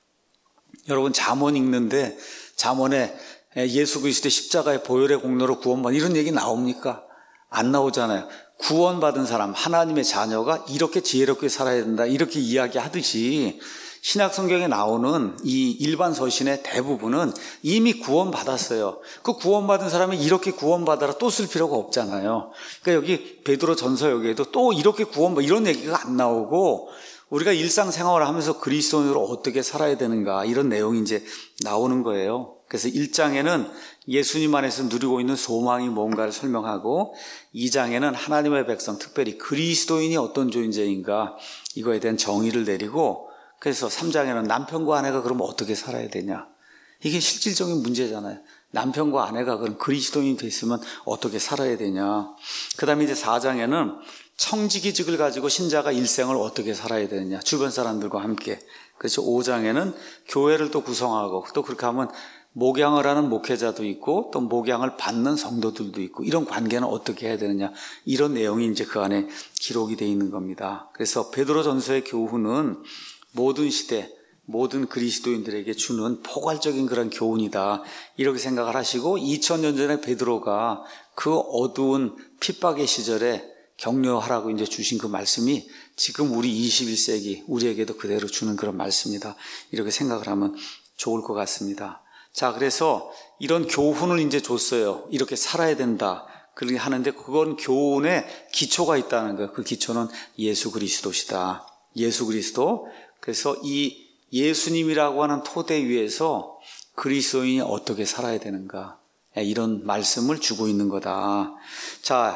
여러분 잠언 읽는데 잠언에 예수 그리스도의 십자가의 보혈의 공로로 구원받는 이런 얘기 나옵니까? 안 나오잖아요. 구원받은 사람, 하나님의 자녀가 이렇게 지혜롭게 살아야 된다 이렇게 이야기하듯이 신약 성경에 나오는 이 일반 서신의 대부분은 이미 구원받았어요. 그 구원받은 사람이 이렇게 구원받아라 또 쓸 필요가 없잖아요. 그러니까 여기 베드로 전서 여기에도 또 이렇게 구원받 이런 얘기가 안 나오고 우리가 일상생활을 하면서 그리스도인으로 어떻게 살아야 되는가 이런 내용이 이제 나오는 거예요. 그래서 일 장에는 예수님 안에서 누리고 있는 소망이 뭔가를 설명하고 이 장에는 하나님의 백성, 특별히 그리스도인이 어떤 존재인가 이거에 대한 정의를 내리고 그래서 삼 장에는 남편과 아내가 그럼 어떻게 살아야 되냐. 이게 실질적인 문제잖아요. 남편과 아내가 그럼 그리스도인이 됐으면 어떻게 살아야 되냐. 그 다음에 이제 사 장에는 청지기직을 가지고 신자가 일생을 어떻게 살아야 되느냐. 주변 사람들과 함께. 그래서 오 장에는 교회를 또 구성하고 또 그렇게 하면 목양을 하는 목회자도 있고 또 목양을 받는 성도들도 있고 이런 관계는 어떻게 해야 되느냐 이런 내용이 이제 그 안에 기록이 되어 있는 겁니다. 그래서 베드로전서의 교훈은 모든 시대 모든 그리스도인들에게 주는 포괄적인 그런 교훈이다 이렇게 생각을 하시고 이천 년 전에 베드로가 그 어두운 핍박의 시절에 격려하라고 이제 주신 그 말씀이 지금 우리 이십일 세기 우리에게도 그대로 주는 그런 말씀이다 이렇게 생각을 하면 좋을 것 같습니다. 자, 그래서 이런 교훈을 이제 줬어요. 이렇게 살아야 된다. 그렇게 하는데 그건 교훈에 기초가 있다는 거예요. 그 기초는 예수 그리스도시다. 예수 그리스도. 그래서 이 예수님이라고 하는 토대 위에서 그리스도인이 어떻게 살아야 되는가. 이런 말씀을 주고 있는 거다. 자,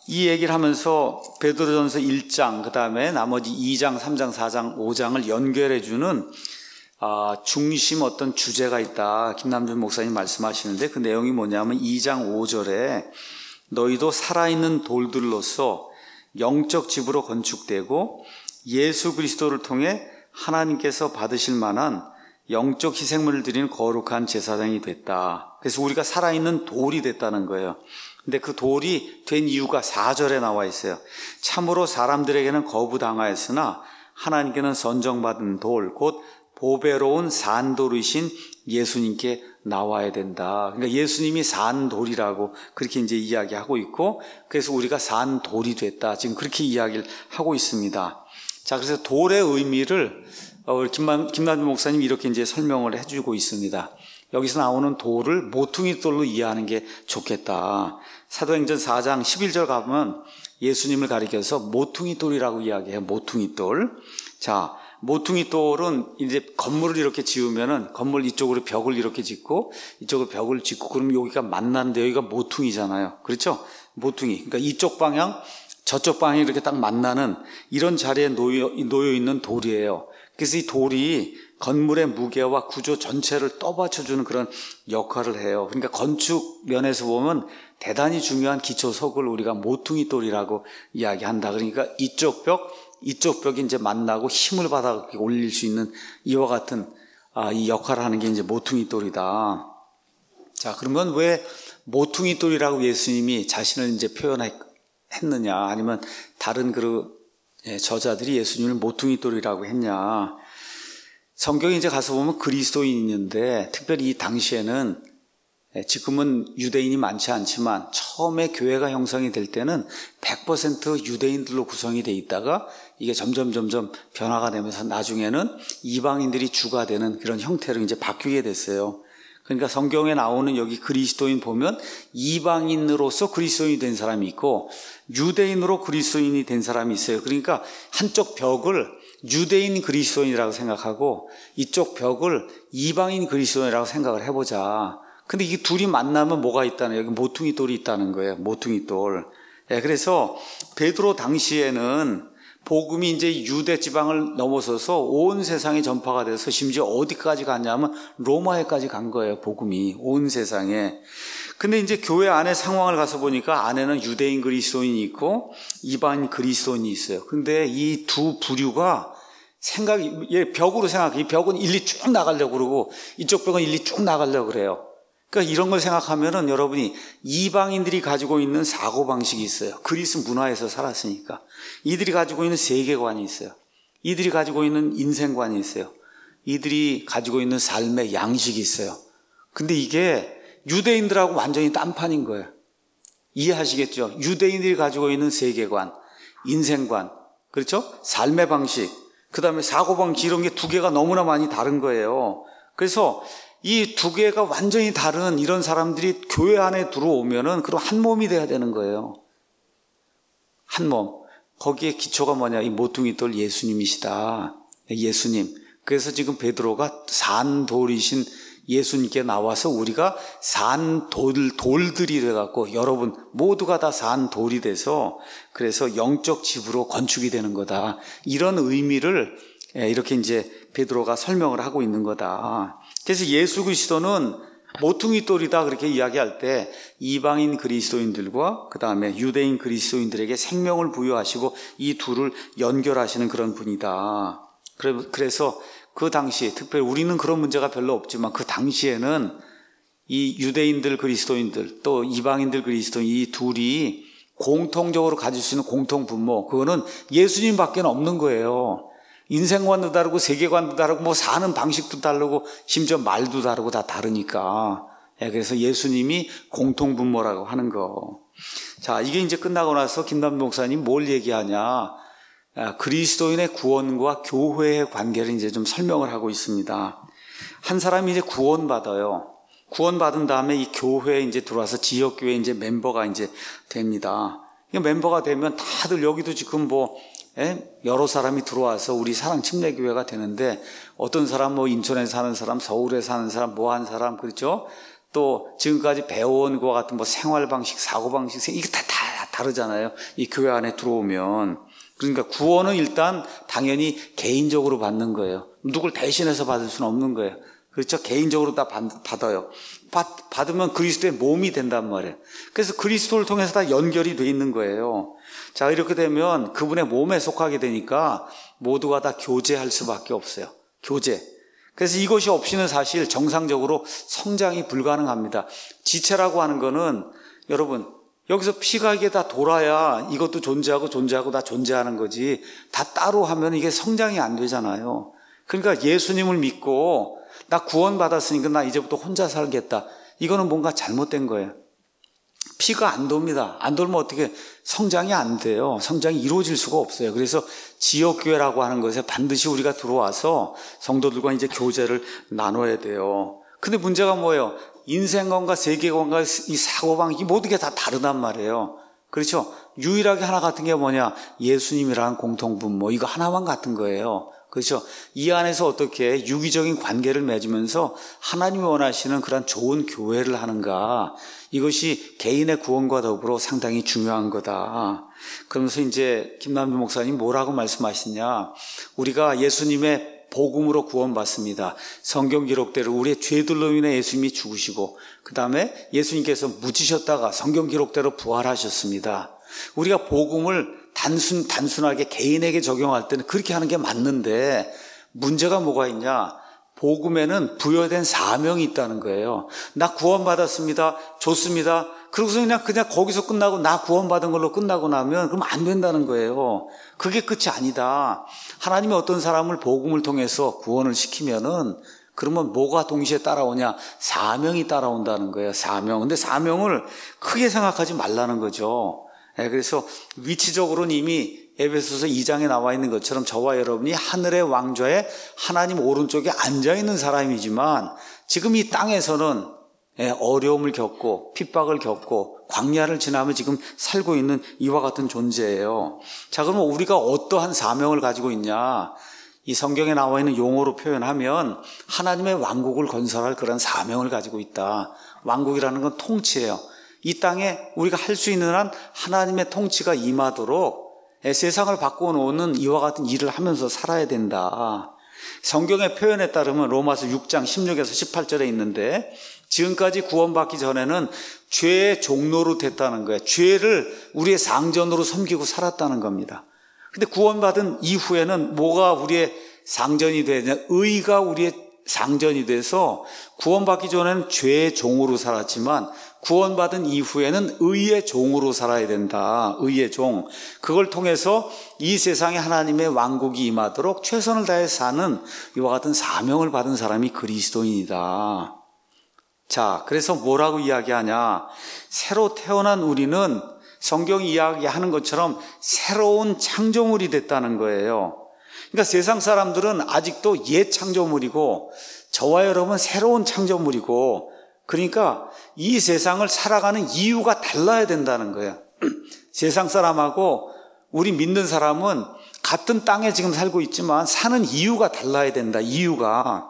이 얘기를 하면서 베드로전서 일 장, 그 다음에 나머지 이 장, 삼 장, 사 장, 오 장을 연결해주는 아, 중심 어떤 주제가 있다. 김남준 목사님 말씀하시는데 그 내용이 뭐냐면 이 장 오 절에 너희도 살아있는 돌들로서 영적 집으로 건축되고 예수 그리스도를 통해 하나님께서 받으실 만한 영적 희생물을 드리는 거룩한 제사장이 됐다. 그래서 우리가 살아있는 돌이 됐다는 거예요. 근데 그 돌이 된 이유가 사 절에 나와 있어요. 참으로 사람들에게는 거부당하였으나 하나님께는 선정받은 돌, 곧 보배로운 산돌이신 예수님께 나와야 된다. 그러니까 예수님이 산돌이라고 그렇게 이제 이야기하고 있고, 그래서 우리가 산돌이 됐다. 지금 그렇게 이야기를 하고 있습니다. 자, 그래서 돌의 의미를 김남, 김남준 목사님이 이렇게 이제 설명을 해주고 있습니다. 여기서 나오는 돌을 모퉁이 돌로 이해하는 게 좋겠다. 사도행전 사 장 십일 절 가보면 예수님을 가리켜서 모퉁이 돌이라고 이야기해요. 모퉁이 돌. 자, 모퉁이 돌은 이제 건물을 이렇게 지으면은 건물 이쪽으로 벽을 이렇게 짓고 이쪽으로 벽을 짓고 그러면 여기가 만나는데 여기가 모퉁이잖아요. 그렇죠? 모퉁이. 그러니까 이쪽 방향, 저쪽 방향이 이렇게 딱 만나는 이런 자리에 놓여, 놓여 있는 돌이에요. 그래서 이 돌이 건물의 무게와 구조 전체를 떠받쳐주는 그런 역할을 해요. 그러니까 건축 면에서 보면 대단히 중요한 기초석을 우리가 모퉁이 돌이라고 이야기한다. 그러니까 이쪽 벽, 이쪽 벽이 이제 만나고 힘을 받아 올릴 수 있는 이와 같은 아, 이 역할을 하는 게 이제 모퉁이 돌이다. 자, 그러면 왜 모퉁이 돌이라고 예수님이 자신을 이제 표현했느냐, 아니면 다른 그 저자들이 예수님을 모퉁이 돌이라고 했냐? 성경에 이제 가서 보면 그리스도인인데 특별히 이 당시에는 지금은 유대인이 많지 않지만 처음에 교회가 형성이 될 때는 백 퍼센트 유대인들로 구성이 돼 있다가 이게 점점 점점 변화가 되면서 나중에는 이방인들이 주가 되는 그런 형태로 이제 바뀌게 됐어요. 그러니까 성경에 나오는 여기 그리스도인 보면 이방인으로서 그리스도인이 된 사람이 있고 유대인으로 그리스도인이 된 사람이 있어요. 그러니까 한쪽 벽을 유대인 그리스도인이라고 생각하고 이쪽 벽을 이방인 그리스도인이라고 생각을 해보자. 근데 이게 둘이 만나면 뭐가 있다는, 여기 모퉁이 돌이 있다는 거예요. 모퉁이 돌. 예, 그래서 베드로 당시에는 복음이 이제 유대 지방을 넘어서서 온 세상에 전파가 돼서 심지어 어디까지 갔냐면 로마에까지 간 거예요. 복음이 온 세상에. 근데 이제 교회 안에 상황을 가서 보니까 안에는 유대인 그리스도인이 있고 이방인 그리스도인이 있어요. 근데 이 두 부류가 생각이, 예, 벽으로 생각해. 이 벽은 일리 쭉 나가려고 그러고 이쪽 벽은 일리 쭉 나가려고 그래요. 그러니까 이런 걸 생각하면은 여러분이 이방인들이 가지고 있는 사고방식이 있어요. 그리스 문화에서 살았으니까. 이들이 가지고 있는 세계관이 있어요. 이들이 가지고 있는 인생관이 있어요. 이들이 가지고 있는 삶의 양식이 있어요. 근데 이게 유대인들하고 완전히 딴판인 거예요. 이해하시겠죠? 유대인들이 가지고 있는 세계관, 인생관, 그렇죠? 삶의 방식, 그 다음에 사고방식, 이런 게 두 개가 너무나 많이 다른 거예요. 그래서 이 두 개가 완전히 다른 이런 사람들이 교회 안에 들어오면은 그럼 한 몸이 돼야 되는 거예요. 한 몸. 거기에 기초가 뭐냐? 이 모퉁이 돌 예수님이시다. 예수님. 그래서 지금 베드로가 산돌이신 예수님께 나와서 우리가 산돌, 돌들이 돼갖고 여러분 모두가 다 산돌이 돼서 그래서 영적 집으로 건축이 되는 거다. 이런 의미를 이렇게 이제 베드로가 설명을 하고 있는 거다. 그래서 예수 그리스도는 모퉁이 돌이다 그렇게 이야기할 때 이방인 그리스도인들과 그 다음에 유대인 그리스도인들에게 생명을 부여하시고 이 둘을 연결하시는 그런 분이다. 그래서 그 당시에 특별히 우리는 그런 문제가 별로 없지만 그 당시에는 이 유대인들 그리스도인들 또 이방인들 그리스도인 이 둘이 공통적으로 가질 수 있는 공통 분모, 그거는 예수님밖에 없는 거예요. 인생관도 다르고 세계관도 다르고 뭐 사는 방식도 다르고 심지어 말도 다르고 다 다르니까. 그래서 예수님이 공통분모라고 하는 거. 자, 이게 이제 끝나고 나서 김남준 목사님 뭘 얘기하냐? 그리스도인의 구원과 교회의 관계를 이제 좀 설명을 하고 있습니다. 한 사람이 이제 구원받아요. 구원받은 다음에 이 교회에 이제 들어와서 지역교회 이제 멤버가 이제 됩니다. 멤버가 되면 다들 여기도 지금 뭐 여러 사람이 들어와서 우리 사랑 침례교회가 되는데 어떤 사람 뭐 인천에 사는 사람, 서울에 사는 사람, 뭐 한 사람, 그렇죠? 또 지금까지 배워온 것과 같은 뭐 생활 방식, 사고 방식, 이게 다, 다 다르잖아요. 이 교회 안에 들어오면. 그러니까 구원은 일단 당연히 개인적으로 받는 거예요. 누굴 대신해서 받을 수는 없는 거예요. 그렇죠? 개인적으로 다 받아요. 받, 받으면 그리스도의 몸이 된단 말이에요. 그래서 그리스도를 통해서 다 연결이 돼 있는 거예요. 자, 이렇게 되면 그분의 몸에 속하게 되니까 모두가 다 교제할 수밖에 없어요. 교제. 그래서 이것이 없이는 사실 정상적으로 성장이 불가능합니다. 지체라고 하는 거는 여러분 여기서 피가 이게 다 돌아야 이것도 존재하고 존재하고 다 존재하는 거지 다 따로 하면 이게 성장이 안 되잖아요. 그러니까 예수님을 믿고 나 구원받았으니까 나 이제부터 혼자 살겠다. 이거는 뭔가 잘못된 거예요. 피가 안 돕니다. 안 돌면 어떻게 성장이 안 돼요. 성장이 이루어질 수가 없어요. 그래서 지역교회라고 하는 것에 반드시 우리가 들어와서 성도들과 이제 교제를 나눠야 돼요. 근데 문제가 뭐예요? 인생관과 세계관과 이 사고방식이 모든 게 다 다르단 말이에요. 그렇죠? 유일하게 하나 같은 게 뭐냐? 예수님이라는 공통분모. 이거 하나만 같은 거예요. 그렇죠? 이 안에서 어떻게 유기적인 관계를 맺으면서 하나님이 원하시는 그런 좋은 교회를 하는가. 이것이 개인의 구원과 더불어 상당히 중요한 거다. 그러면서 이제 김남주 목사님 뭐라고 말씀하시냐. 우리가 예수님의 복음으로 구원받습니다. 성경 기록대로 우리의 죄들로 인해 예수님이 죽으시고 그 다음에 예수님께서 묻히셨다가 성경 기록대로 부활하셨습니다. 우리가 복음을 단순, 단순하게 개인에게 적용할 때는 그렇게 하는 게 맞는데 문제가 뭐가 있냐? 복음에는 부여된 사명이 있다는 거예요. 나 구원받았습니다. 좋습니다. 그러고서 그냥, 그냥 거기서 끝나고 나 구원받은 걸로 끝나고 나면 그럼 안 된다는 거예요. 그게 끝이 아니다. 하나님이 어떤 사람을 복음을 통해서 구원을 시키면은 그러면 뭐가 동시에 따라오냐? 사명이 따라온다는 거예요. 사명. 근데 사명을 크게 생각하지 말라는 거죠. 네, 그래서 위치적으로는 이미 에베소서 이 장에 나와 있는 것처럼 저와 여러분이 하늘의 왕좌에 하나님 오른쪽에 앉아있는 사람이지만 지금 이 땅에서는 어려움을 겪고 핍박을 겪고 광야를 지나며 지금 살고 있는 이와 같은 존재예요. 자, 그러면 우리가 어떠한 사명을 가지고 있냐? 이 성경에 나와 있는 용어로 표현하면 하나님의 왕국을 건설할 그런 사명을 가지고 있다. 왕국이라는 건 통치예요. 이 땅에 우리가 할 수 있는 한 하나님의 통치가 임하도록 세상을 바꿔놓는 이와 같은 일을 하면서 살아야 된다. 성경의 표현에 따르면 로마서 육 장 십육에서 십팔 절에 있는데 지금까지 구원받기 전에는 죄의 종로로 됐다는 거예요. 죄를 우리의 상전으로 섬기고 살았다는 겁니다. 근데 구원받은 이후에는 뭐가 우리의 상전이 되냐? 의가 우리의 상전이 돼서 구원받기 전에는 죄의 종으로 살았지만 구원받은 이후에는 의의 종으로 살아야 된다. 의의 종. 그걸 통해서 이 세상에 하나님의 왕국이 임하도록 최선을 다해 사는 이와 같은 사명을 받은 사람이 그리스도인이다. 자, 그래서 뭐라고 이야기하냐? 새로 태어난 우리는 성경이 이야기하는 것처럼 새로운 창조물이 됐다는 거예요. 그러니까 세상 사람들은 아직도 옛 창조물이고 저와 여러분은 새로운 창조물이고 그러니까 이 세상을 살아가는 이유가 달라야 된다는 거예요. 세상 사람하고 우리 믿는 사람은 같은 땅에 지금 살고 있지만 사는 이유가 달라야 된다. 이유가.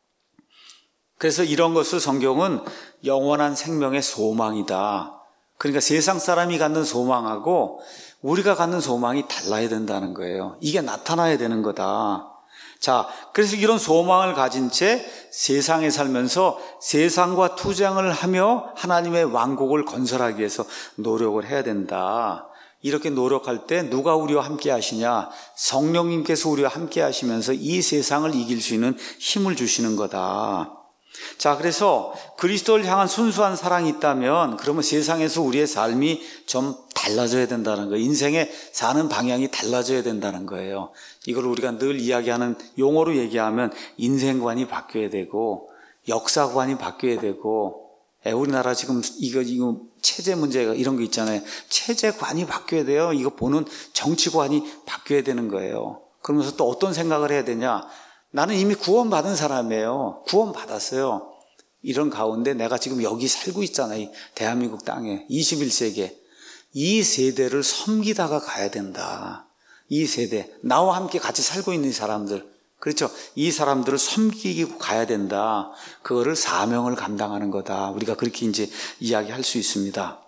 그래서 이런 것을 성경은 영원한 생명의 소망이다. 그러니까 세상 사람이 갖는 소망하고 우리가 갖는 소망이 달라야 된다는 거예요. 이게 나타나야 되는 거다. 자, 그래서 이런 소망을 가진 채 세상에 살면서 세상과 투쟁을 하며 하나님의 왕국을 건설하기 위해서 노력을 해야 된다. 이렇게 노력할 때 누가 우리와 함께 하시냐? 성령님께서 우리와 함께 하시면서 이 세상을 이길 수 있는 힘을 주시는 거다. 자, 그래서 그리스도를 향한 순수한 사랑이 있다면 그러면 세상에서 우리의 삶이 좀 달라져야 된다는 거예요. 인생의 사는 방향이 달라져야 된다는 거예요. 이걸 우리가 늘 이야기하는 용어로 얘기하면 인생관이 바뀌어야 되고 역사관이 바뀌어야 되고 우리나라 지금 이거 이거 체제 문제가 이런 거 있잖아요. 체제관이 바뀌어야 돼요. 이거 보는 정치관이 바뀌어야 되는 거예요. 그러면서 또 어떤 생각을 해야 되냐? 나는 이미 구원받은 사람이에요. 구원받았어요. 이런 가운데 내가 지금 여기 살고 있잖아요. 이 대한민국 땅에 이십일 세기에 이 세대를 섬기다가 가야 된다. 이 세대, 나와 함께 같이 살고 있는 사람들, 그렇죠? 이 사람들을 섬기고 가야 된다. 그거를 사명을 감당하는 거다. 우리가 그렇게 이제 이야기할 수 있습니다.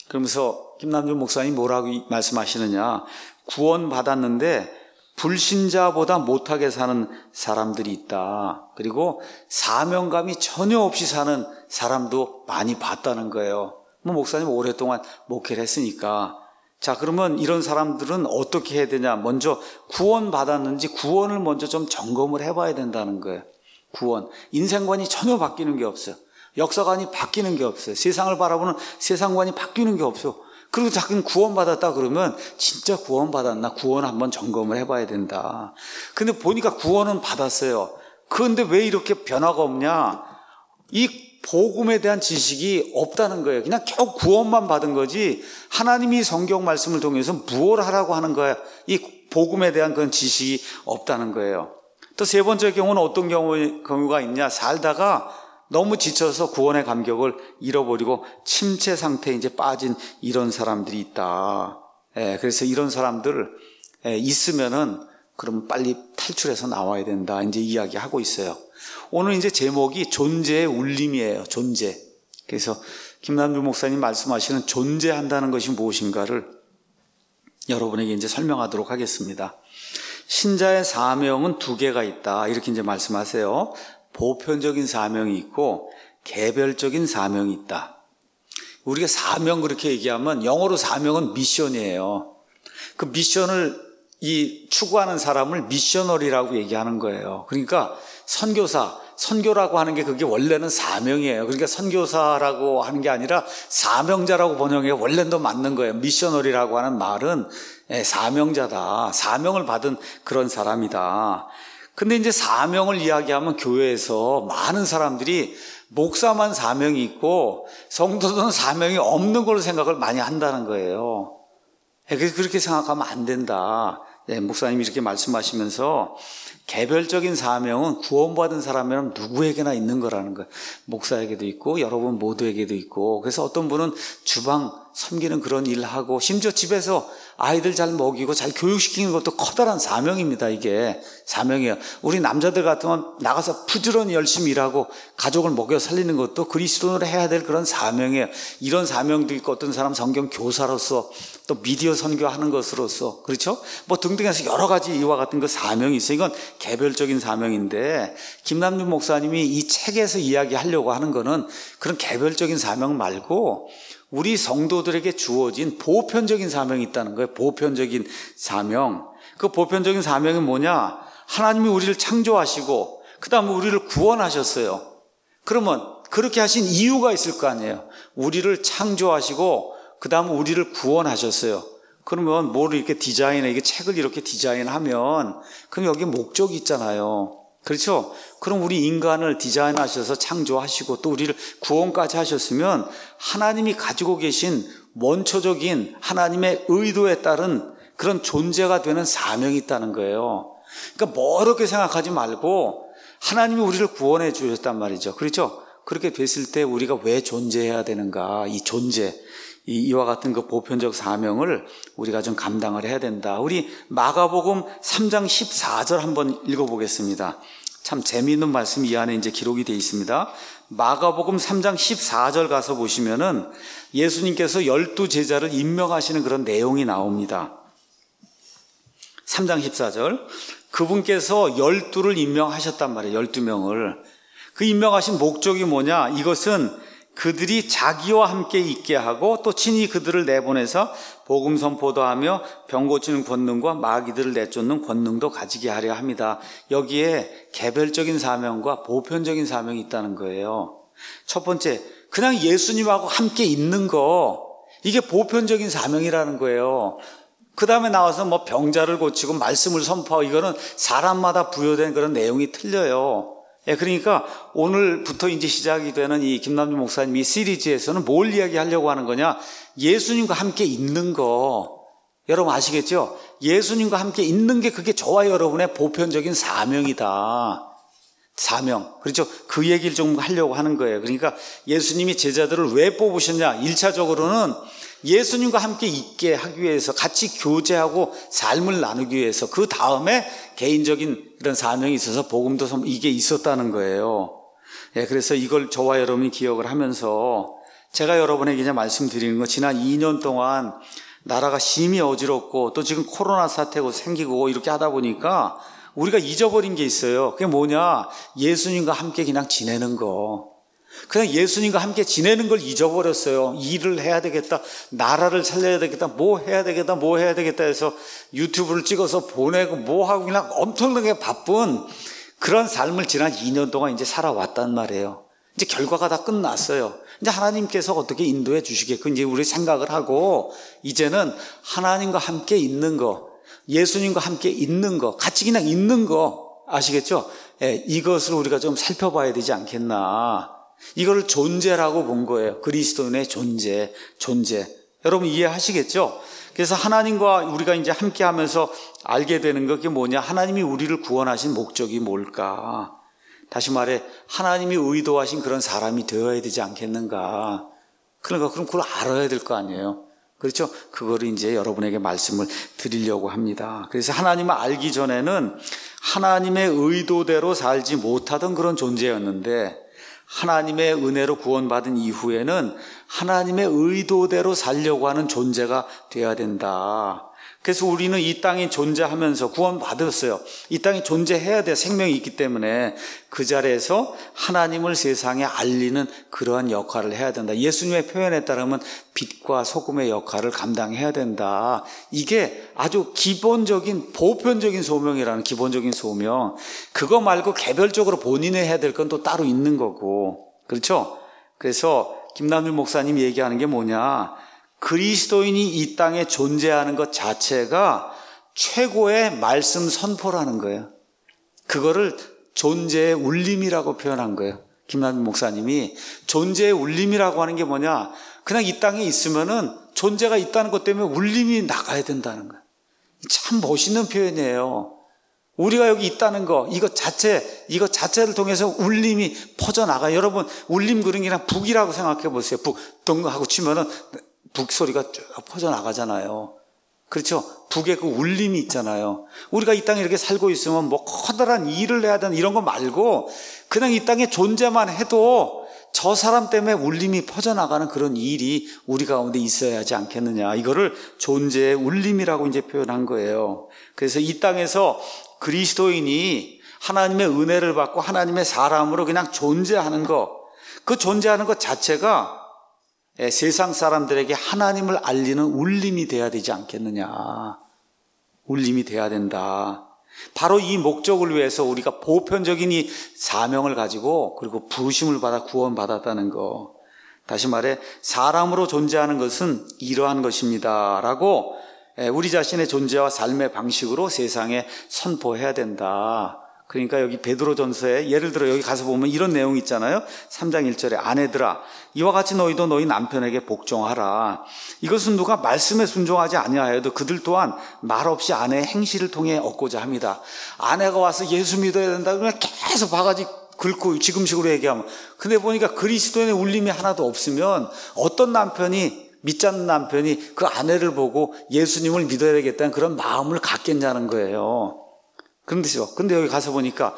그러면서 김남준 목사님 뭐라고 말씀하시느냐. 구원받았는데 불신자보다 못하게 사는 사람들이 있다. 그리고 사명감이 전혀 없이 사는 사람도 많이 봤다는 거예요. 뭐 목사님 오랫동안 목회를 했으니까. 자, 그러면 이런 사람들은 어떻게 해야 되냐. 먼저 구원받았는지 구원을 먼저 좀 점검을 해봐야 된다는 거예요. 구원. 인생관이 전혀 바뀌는 게 없어요. 역사관이 바뀌는 게 없어요. 세상을 바라보는 세상관이 바뀌는 게 없어요. 그리고 자기는 구원받았다 그러면 진짜 구원받았나? 구원 한번 점검을 해봐야 된다. 근데 보니까 구원은 받았어요. 그런데 왜 이렇게 변화가 없냐? 이 복음에 대한 지식이 없다는 거예요. 그냥 겨우 구원만 받은 거지 하나님이 성경 말씀을 통해서 무엇을 하라고 하는 거야. 이 복음에 대한 그런 지식이 없다는 거예요. 또 세 번째 경우는 어떤 경우, 경우가 있냐. 살다가 너무 지쳐서 구원의 감격을 잃어버리고 침체 상태에 이제 빠진 이런 사람들이 있다. 예, 그래서 이런 사람들 예, 있으면은 그럼 빨리 탈출해서 나와야 된다. 이제 이야기하고 있어요. 오늘 이제 제목이 존재의 울림이에요. 존재. 그래서 김남주 목사님 말씀하시는 존재한다는 것이 무엇인가를 여러분에게 이제 설명하도록 하겠습니다. 신자의 사명은 두 개가 있다. 이렇게 이제 말씀하세요. 보편적인 사명이 있고 개별적인 사명이 있다. 우리가 사명 그렇게 얘기하면 영어로 사명은 미션이에요. 그 미션을 이 추구하는 사람을 미셔너리라고 얘기하는 거예요. 그러니까 선교사, 선교라고 하는 게 그게 원래는 사명이에요. 그러니까 선교사라고 하는 게 아니라 사명자라고 번역해 원래는 더 맞는 거예요. 미셔너리라고 하는 말은 사명자다. 사명을 받은 그런 사람이다. 근데 이제 사명을 이야기하면 교회에서 많은 사람들이 목사만 사명이 있고 성도들은 사명이 없는 걸로 생각을 많이 한다는 거예요. 그래서 그렇게 생각하면 안 된다. 네, 목사님이 이렇게 말씀하시면서 개별적인 사명은 구원받은 사람이라면 누구에게나 있는 거라는 거예요. 목사에게도 있고 여러분 모두에게도 있고. 그래서 어떤 분은 주방 섬기는 그런 일을 하고 심지어 집에서 아이들 잘 먹이고 잘 교육시키는 것도 커다란 사명입니다. 이게 사명이에요. 우리 남자들 같으면 나가서 부지런히 열심히 일하고 가족을 먹여 살리는 것도 그리스도인으로 해야 될 그런 사명이에요. 이런 사명도 있고 어떤 사람 성경 교사로서 또 미디어 선교하는 것으로서 그렇죠? 뭐 등등해서 여러 가지 이와 같은 그 사명이 있어요. 이건 개별적인 사명인데 김남준 목사님이 이 책에서 이야기하려고 하는 거는 그런 개별적인 사명 말고 우리 성도들에게 주어진 보편적인 사명이 있다는 거예요. 보편적인 사명. 그 보편적인 사명이 뭐냐? 하나님이 우리를 창조하시고 그 다음에 우리를 구원하셨어요. 그러면 그렇게 하신 이유가 있을 거 아니에요. 우리를 창조하시고 그 다음에 우리를 구원하셨어요. 그러면 뭐를 이렇게 디자인해, 이게 책을 이렇게 디자인하면 그럼 여기 목적이 있잖아요. 그렇죠? 그럼 우리 인간을 디자인하셔서 창조하시고 또 우리를 구원까지 하셨으면 하나님이 가지고 계신 원초적인 하나님의 의도에 따른 그런 존재가 되는 사명이 있다는 거예요. 그러니까 멀게 생각하지 말고 하나님이 우리를 구원해 주셨단 말이죠. 그렇죠? 그렇게 됐을 때 우리가 왜 존재해야 되는가? 이 존재, 이와 같은 그 보편적 사명을 우리가 좀 감당을 해야 된다. 우리 마가복음 삼 장 십사 절 한번 읽어보겠습니다. 참 재미있는 말씀이 이 안에 이제 기록이 되어 있습니다. 마가복음 삼 장 십사 절 가서 보시면은 예수님께서 열두 제자를 임명하시는 그런 내용이 나옵니다. 삼 장 십사 절. 그분께서 열두를 임명하셨단 말이에요. 열두 명을. 그 임명하신 목적이 뭐냐? 이것은 그들이 자기와 함께 있게 하고 또 친히 그들을 내보내서 복음 선포도 하며 병 고치는 권능과 마귀들을 내쫓는 권능도 가지게 하려 합니다. 여기에 개별적인 사명과 보편적인 사명이 있다는 거예요. 첫 번째, 그냥 예수님하고 함께 있는 거, 이게 보편적인 사명이라는 거예요. 그 다음에 나와서 뭐 병자를 고치고 말씀을 선포하고 이거는 사람마다 부여된 그런 내용이 틀려요. 예, 그러니까 오늘부터 이제 시작이 되는 이 김남준 목사님 이 시리즈에서는 뭘 이야기하려고 하는 거냐? 예수님과 함께 있는 거. 여러분 아시겠죠? 예수님과 함께 있는 게 그게 저와 여러분의 보편적인 사명이다. 사명. 그렇죠? 그 얘기를 좀 하려고 하는 거예요. 그러니까 예수님이 제자들을 왜 뽑으셨냐? 일 차적으로는 예수님과 함께 있게 하기 위해서 같이 교제하고 삶을 나누기 위해서 그 다음에 개인적인 이런 사명이 있어서 복음도 이게 있었다는 거예요. 예, 그래서 이걸 저와 여러분이 기억을 하면서 제가 여러분에게 이제 말씀드리는 거, 지난 이 년 동안 나라가 심히 어지럽고 또 지금 코로나 사태가 생기고 이렇게 하다 보니까 우리가 잊어버린 게 있어요. 그게 뭐냐? 예수님과 함께 그냥 지내는 거. 그냥 예수님과 함께 지내는 걸 잊어버렸어요. 일을 해야 되겠다, 나라를 살려야 되겠다, 뭐 해야 되겠다, 뭐 해야 되겠다 해서 유튜브를 찍어서 보내고 뭐 하고 그냥 엄청나게 바쁜 그런 삶을 지난 이 년 동안 이제 살아왔단 말이에요. 이제 결과가 다 끝났어요. 이제 하나님께서 어떻게 인도해 주시겠고 이제 우리 생각을 하고 이제는 하나님과 함께 있는 거, 예수님과 함께 있는 거, 같이 그냥 있는 거, 아시겠죠? 예, 이것을 우리가 좀 살펴봐야 되지 않겠나. 이걸 존재라고 본 거예요. 그리스도인의 존재, 존재. 여러분 이해하시겠죠? 그래서 하나님과 우리가 이제 함께 하면서 알게 되는 거, 그게 뭐냐? 하나님이 우리를 구원하신 목적이 뭘까? 다시 말해, 하나님이 의도하신 그런 사람이 되어야 되지 않겠는가? 그러니까 그럼 그걸 알아야 될 거 아니에요. 그렇죠? 그거를 이제 여러분에게 말씀을 드리려고 합니다. 그래서 하나님을 알기 전에는 하나님의 의도대로 살지 못하던 그런 존재였는데, 하나님의 은혜로 구원받은 이후에는 하나님의 의도대로 살려고 하는 존재가 되어야 된다. 그래서 우리는 이 땅에 존재하면서 구원받았어요. 이 땅에 존재해야 돼. 생명이 있기 때문에 그 자리에서 하나님을 세상에 알리는 그러한 역할을 해야 된다. 예수님의 표현에 따르면 빛과 소금의 역할을 감당해야 된다. 이게 아주 기본적인 보편적인 소명이라는 기본적인 소명. 그거 말고 개별적으로 본인이 해야 될 건 또 따로 있는 거고. 그렇죠? 그래서 김남일 목사님 얘기하는 게 뭐냐? 그리스도인이 이 땅에 존재하는 것 자체가 최고의 말씀 선포라는 거예요. 그거를 존재의 울림이라고 표현한 거예요. 김남일 목사님이 존재의 울림이라고 하는 게 뭐냐? 그냥 이 땅에 있으면은 존재가 있다는 것 때문에 울림이 나가야 된다는 거예요. 참 멋있는 표현이에요. 우리가 여기 있다는 거, 이것 자체, 이것 자체를 통해서 울림이 퍼져나가요. 여러분, 울림 그런 게 그냥 북이라고 생각해 보세요. 북, 덩 하고 치면은 북 소리가 쭉 퍼져나가잖아요. 그렇죠? 북에 그 울림이 있잖아요. 우리가 이 땅에 이렇게 살고 있으면 뭐 커다란 일을 해야 되는 이런 거 말고 그냥 이 땅에 존재만 해도 저 사람 때문에 울림이 퍼져나가는 그런 일이 우리 가운데 있어야 하지 않겠느냐. 이거를 존재의 울림이라고 이제 표현한 거예요. 그래서 이 땅에서 그리스도인이 하나님의 은혜를 받고 하나님의 사람으로 그냥 존재하는 것, 그 존재하는 것 자체가 세상 사람들에게 하나님을 알리는 울림이 돼야 되지 않겠느냐. 울림이 돼야 된다. 바로 이 목적을 위해서 우리가 보편적인 이 사명을 가지고 그리고 부르심을 받아 구원받았다는 거. 다시 말해 사람으로 존재하는 것은 이러한 것입니다 라고 우리 자신의 존재와 삶의 방식으로 세상에 선포해야 된다. 그러니까 여기 베드로전서에 예를 들어 여기 가서 보면 이런 내용이 있잖아요. 삼 장 일 절에 아내들아 이와 같이 너희도 너희 남편에게 복종하라. 이것은 누가 말씀에 순종하지 아니하여도 그들 또한 말없이 아내의 행실을 통해 얻고자 합니다. 아내가 와서 예수 믿어야 된다 그러면 계속 바가지 긁고 지금식으로 얘기하면, 근데 보니까 그리스도인의 울림이 하나도 없으면 어떤 남편이 믿지 않는 남편이 그 아내를 보고 예수님을 믿어야 되겠다는 그런 마음을 갖겠냐는 거예요. 그런데요. 근데 여기 가서 보니까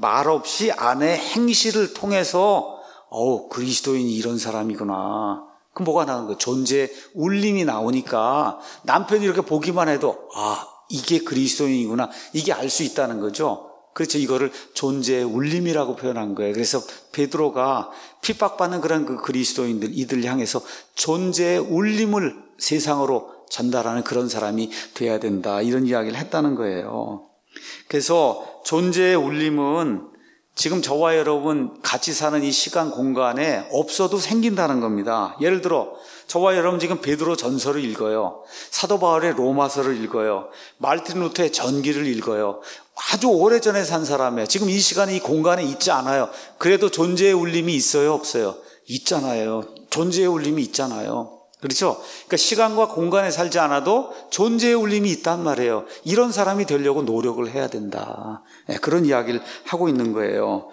말없이 아내의 행실을 통해서 어우 그리스도인이 이런 사람이구나. 그럼 뭐가 나오는 거예요? 존재의 울림이 나오니까 남편이 이렇게 보기만 해도 아 이게 그리스도인이구나. 이게 알 수 있다는 거죠. 그렇죠. 이거를 존재의 울림이라고 표현한 거예요. 그래서 베드로가 핍박받는 그런 그 그리스도인들 이들 향해서 존재의 울림을 세상으로 전달하는 그런 사람이 돼야 된다. 이런 이야기를 했다는 거예요. 그래서 존재의 울림은 지금 저와 여러분 같이 사는 이 시간 공간에 없어도 생긴다는 겁니다. 예를 들어 저와 여러분 지금 베드로 전서를 읽어요. 사도 바울의 로마서를 읽어요. 마르틴 루터의 전기를 읽어요. 아주 오래전에 산 사람이에요. 지금 이 시간에 이 공간에 있지 않아요. 그래도 존재의 울림이 있어요, 없어요? 있잖아요. 존재의 울림이 있잖아요. 그렇죠? 그러니까 시간과 공간에 살지 않아도 존재의 울림이 있단 말이에요. 이런 사람이 되려고 노력을 해야 된다. 네, 그런 이야기를 하고 있는 거예요.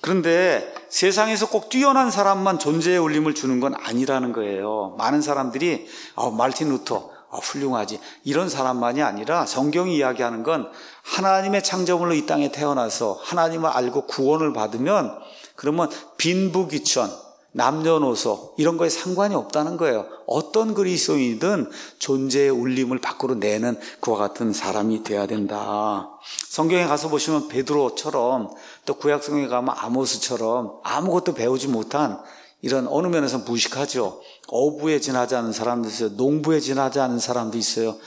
그런데 세상에서 꼭 뛰어난 사람만 존재의 울림을 주는 건 아니라는 거예요. 많은 사람들이 아, 마르틴 루터 아, 훌륭하지 이런 사람만이 아니라 성경이 이야기하는 건 하나님의 창조물로 이 땅에 태어나서 하나님을 알고 구원을 받으면 그러면 빈부귀천 남녀노소 이런 거에 상관이 없다는 거예요. 어떤 그리스도인이든 존재의 울림을 밖으로 내는 그와 같은 사람이 돼야 된다. 성경에 가서 보시면 베드로처럼 또 구약성경에 가면 아모스처럼 아무것도 배우지 못한 이런 어느 면에서 무식하죠. 어부에 지나지 않은 사람도 있어요. 농부에 지나지 않은 사람도 있어요.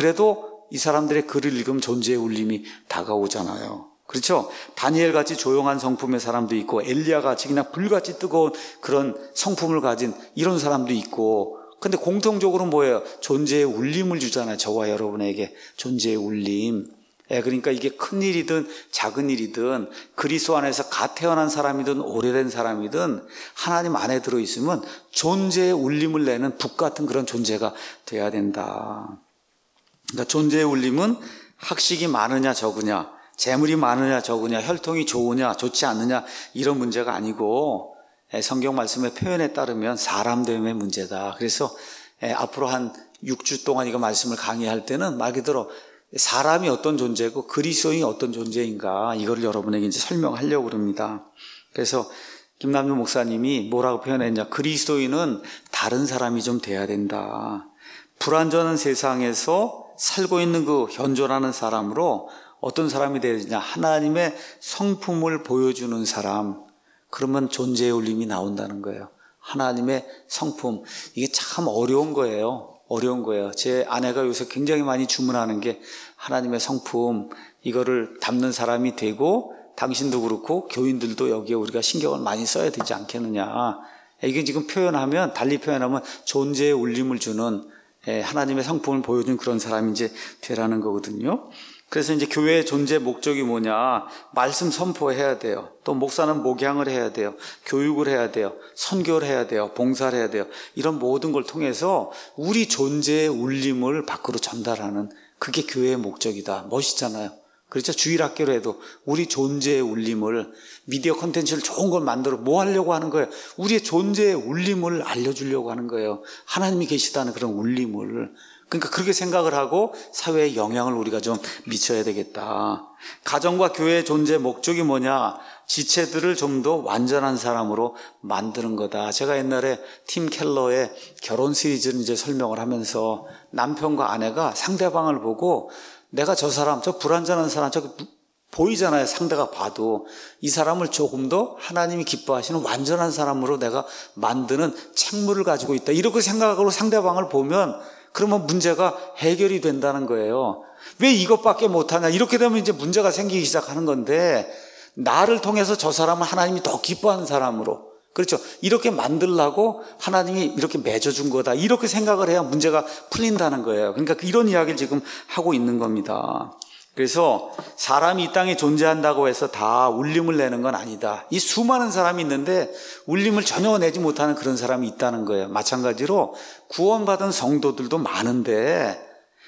그래도 이 사람들의 글을 읽으면 존재의 울림이 다가오잖아요. 그렇죠? 다니엘같이 조용한 성품의 사람도 있고 엘리야같이 그냥 불같이 뜨거운 그런 성품을 가진 이런 사람도 있고, 근데 공통적으로 뭐예요? 존재의 울림을 주잖아요. 저와 여러분에게 존재의 울림. 예, 그러니까 이게 큰 일이든 작은 일이든 그리스도 안에서 갓 태어난 사람이든 오래된 사람이든 하나님 안에 들어있으면 존재의 울림을 내는 북 같은 그런 존재가 돼야 된다. 그러니까 존재의 울림은 학식이 많으냐 적으냐, 재물이 많으냐 적으냐, 혈통이 좋으냐 좋지 않느냐 이런 문제가 아니고 성경 말씀의 표현에 따르면 사람됨의 문제다. 그래서 앞으로 한 육 주 동안 이거 말씀을 강의할 때는 말 그대로 사람이 어떤 존재고 그리스도인이 어떤 존재인가 이걸 여러분에게 이제 설명하려고 합니다. 그래서 김남주 목사님이 뭐라고 표현했냐, 그리스도인은 다른 사람이 좀 돼야 된다. 불완전한 세상에서 살고 있는 그 현존하는 사람으로 어떤 사람이 돼야 되냐, 하나님의 성품을 보여주는 사람. 그러면 존재의 울림이 나온다는 거예요. 하나님의 성품. 이게 참 어려운 거예요. 어려운 거예요. 제 아내가 요새 굉장히 많이 주문하는 게 하나님의 성품, 이거를 담는 사람이 되고 당신도 그렇고 교인들도 여기에 우리가 신경을 많이 써야 되지 않겠느냐. 이게 지금 표현하면, 달리 표현하면 존재의 울림을 주는 하나님의 성품을 보여준 그런 사람이 이제 되라는 거거든요. 그래서 이제 교회의 존재 목적이 뭐냐, 말씀 선포해야 돼요. 또 목사는 목양을 해야 돼요. 교육을 해야 돼요. 선교를 해야 돼요. 봉사를 해야 돼요. 이런 모든 걸 통해서 우리 존재의 울림을 밖으로 전달하는, 그게 교회의 목적이다. 멋있잖아요. 그렇죠? 주일학교로 해도 우리 존재의 울림을, 미디어 콘텐츠를 좋은 걸 만들어 뭐 하려고 하는 거예요? 우리의 존재의 울림을 알려주려고 하는 거예요. 하나님이 계시다는 그런 울림을. 그러니까 그렇게 생각을 하고 사회에 영향을 우리가 좀 미쳐야 되겠다. 가정과 교회의 존재 목적이 뭐냐? 지체들을 좀 더 완전한 사람으로 만드는 거다. 제가 옛날에 팀 켈러의 결혼 시리즈를 이제 설명을 하면서 남편과 아내가 상대방을 보고, 내가 저 사람, 저 불완전한 사람, 저 보이잖아요. 상대가 봐도 이 사람을 조금 더 하나님이 기뻐하시는 완전한 사람으로 내가 만드는 책무를 가지고 있다. 이렇게 생각하고 상대방을 보면 그러면 문제가 해결이 된다는 거예요. 왜 이것밖에 못하냐? 이렇게 되면 이제 문제가 생기기 시작하는 건데, 나를 통해서 저 사람을 하나님이 더 기뻐하는 사람으로, 그렇죠, 이렇게 만들라고 하나님이 이렇게 맺어준 거다. 이렇게 생각을 해야 문제가 풀린다는 거예요. 그러니까 이런 이야기를 지금 하고 있는 겁니다. 그래서 사람이 이 땅에 존재한다고 해서 다 울림을 내는 건 아니다. 이 수많은 사람이 있는데 울림을 전혀 내지 못하는 그런 사람이 있다는 거예요. 마찬가지로 구원받은 성도들도 많은데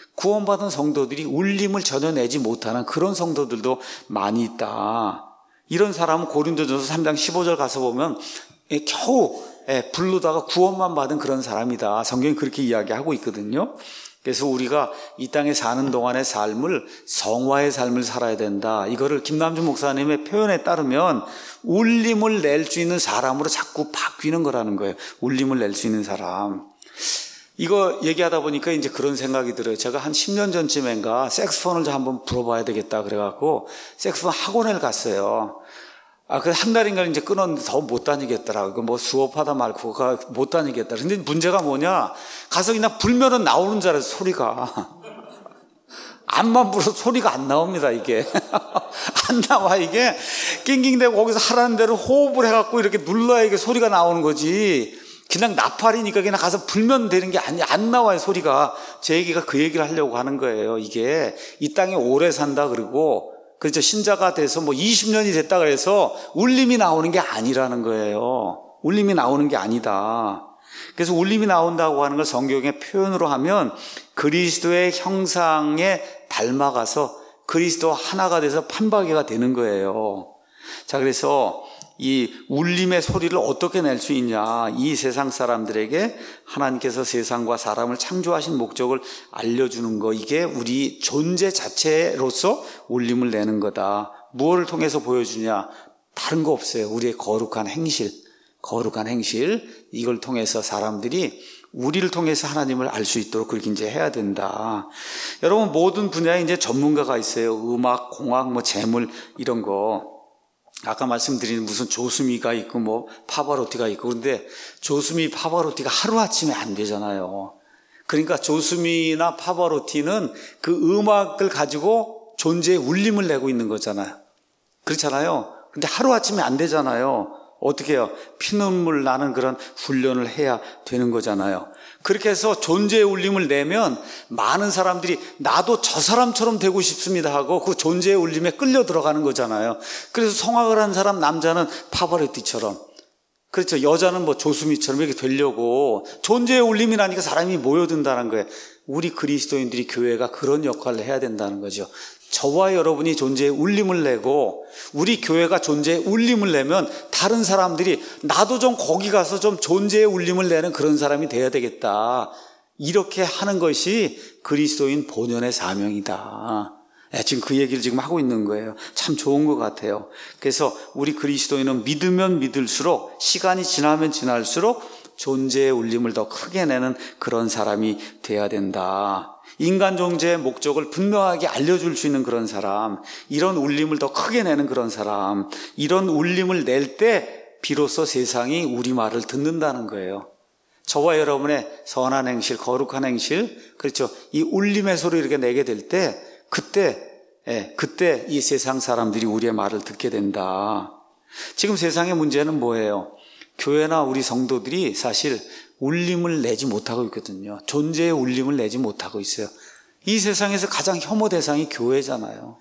구원받은 성도들이 울림을 전혀 내지 못하는 그런 성도들도 많이 있다. 이런 사람은 고린도전서 삼 장 십오 절 가서 보면 겨우 부르다가 구원만 받은 그런 사람이다. 성경이 그렇게 이야기하고 있거든요. 그래서 우리가 이 땅에 사는 동안의 삶을 성화의 삶을 살아야 된다. 이거를 김남주 목사님의 표현에 따르면 울림을 낼 수 있는 사람으로 자꾸 바뀌는 거라는 거예요. 울림을 낼 수 있는 사람. 이거 얘기하다 보니까 이제 그런 생각이 들어요. 제가 한 십 년 전쯤인가 색스폰을 좀 한번 불어봐야 되겠다 그래갖고 색스폰 학원을 갔어요. 아, 그래서 한 달인가 이제 끊었는데 더 못 다니겠더라고요. 뭐 수업하다 말고 못 다니겠다. 근데 문제가 뭐냐? 가서 그냥 불면은 나오는 줄 알았어, 소리가. 안만 불어도 소리가 안 나옵니다, 이게. 안 나와, 이게. 낑낑대고 거기서 하라는 대로 호흡을 해갖고 이렇게 눌러야 이게 소리가 나오는 거지. 그냥 나팔이니까 그냥 가서 불면 되는 게 아니, 안 나와요, 소리가. 제 얘기가 그 얘기를 하려고 하는 거예요. 이게 이 땅에 오래 산다 그러고, 그렇죠, 신자가 돼서 뭐 이십 년이 됐다 그래서 울림이 나오는 게 아니라는 거예요. 울림이 나오는 게 아니다. 그래서 울림이 나온다고 하는 걸 성경의 표현으로 하면 그리스도의 형상에 닮아가서 그리스도와 하나가 돼서 판박이가 되는 거예요. 자, 그래서 이 울림의 소리를 어떻게 낼 수 있냐? 이 세상 사람들에게 하나님께서 세상과 사람을 창조하신 목적을 알려주는 거, 이게 우리 존재 자체로서 울림을 내는 거다. 무엇을 통해서 보여주냐? 다른 거 없어요. 우리의 거룩한 행실, 거룩한 행실, 이걸 통해서 사람들이 우리를 통해서 하나님을 알 수 있도록 그렇게 이제 해야 된다. 여러분, 모든 분야에 이제 전문가가 있어요. 음악, 공학, 뭐 재물 이런 거. 아까 말씀드린 무슨 조수미가 있고 뭐 파바로티가 있고, 그런데 조수미, 파바로티가 하루아침에 안 되잖아요. 그러니까 조수미나 파바로티는 그 음악을 가지고 존재의 울림을 내고 있는 거잖아요. 그렇잖아요. 근데 하루아침에 안 되잖아요. 어떻게 해요? 피눈물 나는 그런 훈련을 해야 되는 거잖아요. 그렇게 해서 존재의 울림을 내면 많은 사람들이 나도 저 사람처럼 되고 싶습니다 하고 그 존재의 울림에 끌려 들어가는 거잖아요. 그래서 성악을 한 사람, 남자는 파바로티처럼, 그렇죠, 여자는 뭐 조수미처럼 이렇게 되려고 존재의 울림이 나니까 사람이 모여든다는 거예요. 우리 그리스도인들이, 교회가 그런 역할을 해야 된다는 거죠. 저와 여러분이 존재의 울림을 내고 우리 교회가 존재의 울림을 내면 다른 사람들이 나도 좀 거기 가서 좀 존재의 울림을 내는 그런 사람이 돼야 되겠다. 이렇게 하는 것이 그리스도인 본연의 사명이다. 지금 그 얘기를 지금 하고 있는 거예요. 참 좋은 것 같아요. 그래서 우리 그리스도인은 믿으면 믿을수록, 시간이 지나면 지날수록 존재의 울림을 더 크게 내는 그런 사람이 돼야 된다. 인간 존재의 목적을 분명하게 알려줄 수 있는 그런 사람, 이런 울림을 더 크게 내는 그런 사람, 이런 울림을 낼 때 비로소 세상이 우리 말을 듣는다는 거예요. 저와 여러분의 선한 행실, 거룩한 행실, 그렇죠, 이 울림의 소리를 이렇게 내게 될 때, 그때 예, 그때 이 세상 사람들이 우리의 말을 듣게 된다. 지금 세상의 문제는 뭐예요? 교회나 우리 성도들이 사실 울림을 내지 못하고 있거든요. 존재의 울림을 내지 못하고 있어요. 이 세상에서 가장 혐오 대상이 교회잖아요.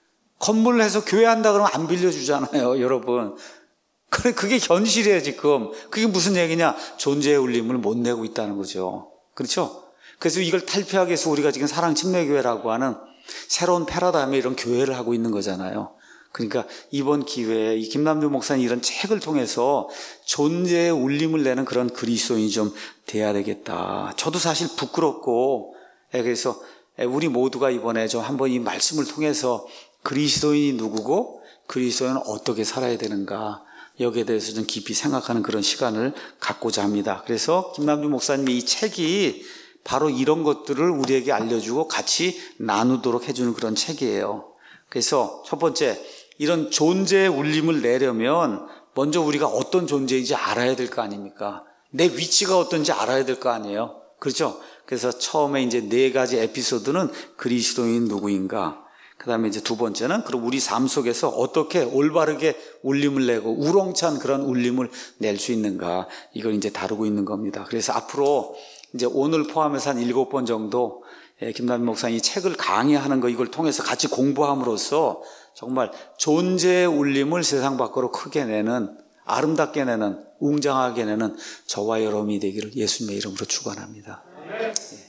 건물을 해서 교회 한다 그러면 안 빌려주잖아요, 여러분. 그래, 그게 현실이에요, 지금. 그게 무슨 얘기냐? 존재의 울림을 못 내고 있다는 거죠. 그렇죠? 그래서 이걸 탈피하기 위해서 우리가 지금 사랑침례교회라고 하는 새로운 패러다임의 이런 교회를 하고 있는 거잖아요. 그러니까 이번 기회에 이 김남주 목사님 이런 책을 통해서 존재의 울림을 내는 그런 그리스도인이 좀 돼야 되겠다. 저도 사실 부끄럽고, 그래서 우리 모두가 이번에 좀 한번 이 말씀을 통해서 그리스도인이 누구고 그리스도인은 어떻게 살아야 되는가, 여기에 대해서 좀 깊이 생각하는 그런 시간을 갖고자 합니다. 그래서 김남주 목사님이 이 책이 바로 이런 것들을 우리에게 알려주고 같이 나누도록 해주는 그런 책이에요. 그래서 첫 번째, 이런 존재의 울림을 내려면 먼저 우리가 어떤 존재인지 알아야 될 거 아닙니까? 내 위치가 어떤지 알아야 될 거 아니에요? 그렇죠? 그래서 처음에 이제 네 가지 에피소드는 그리스도인 누구인가, 그 다음에 이제 두 번째는 그럼 우리 삶 속에서 어떻게 올바르게 울림을 내고 우렁찬 그런 울림을 낼 수 있는가, 이걸 이제 다루고 있는 겁니다. 그래서 앞으로 이제 오늘 포함해서 한 일곱 번 정도 김남주 목사님이 책을 강의하는 거, 이걸 통해서 같이 공부함으로써 정말 존재의 울림을 세상 밖으로 크게 내는, 아름답게 내는, 웅장하게 내는 저와 여러분이 되기를 예수님의 이름으로 축원합니다. 네.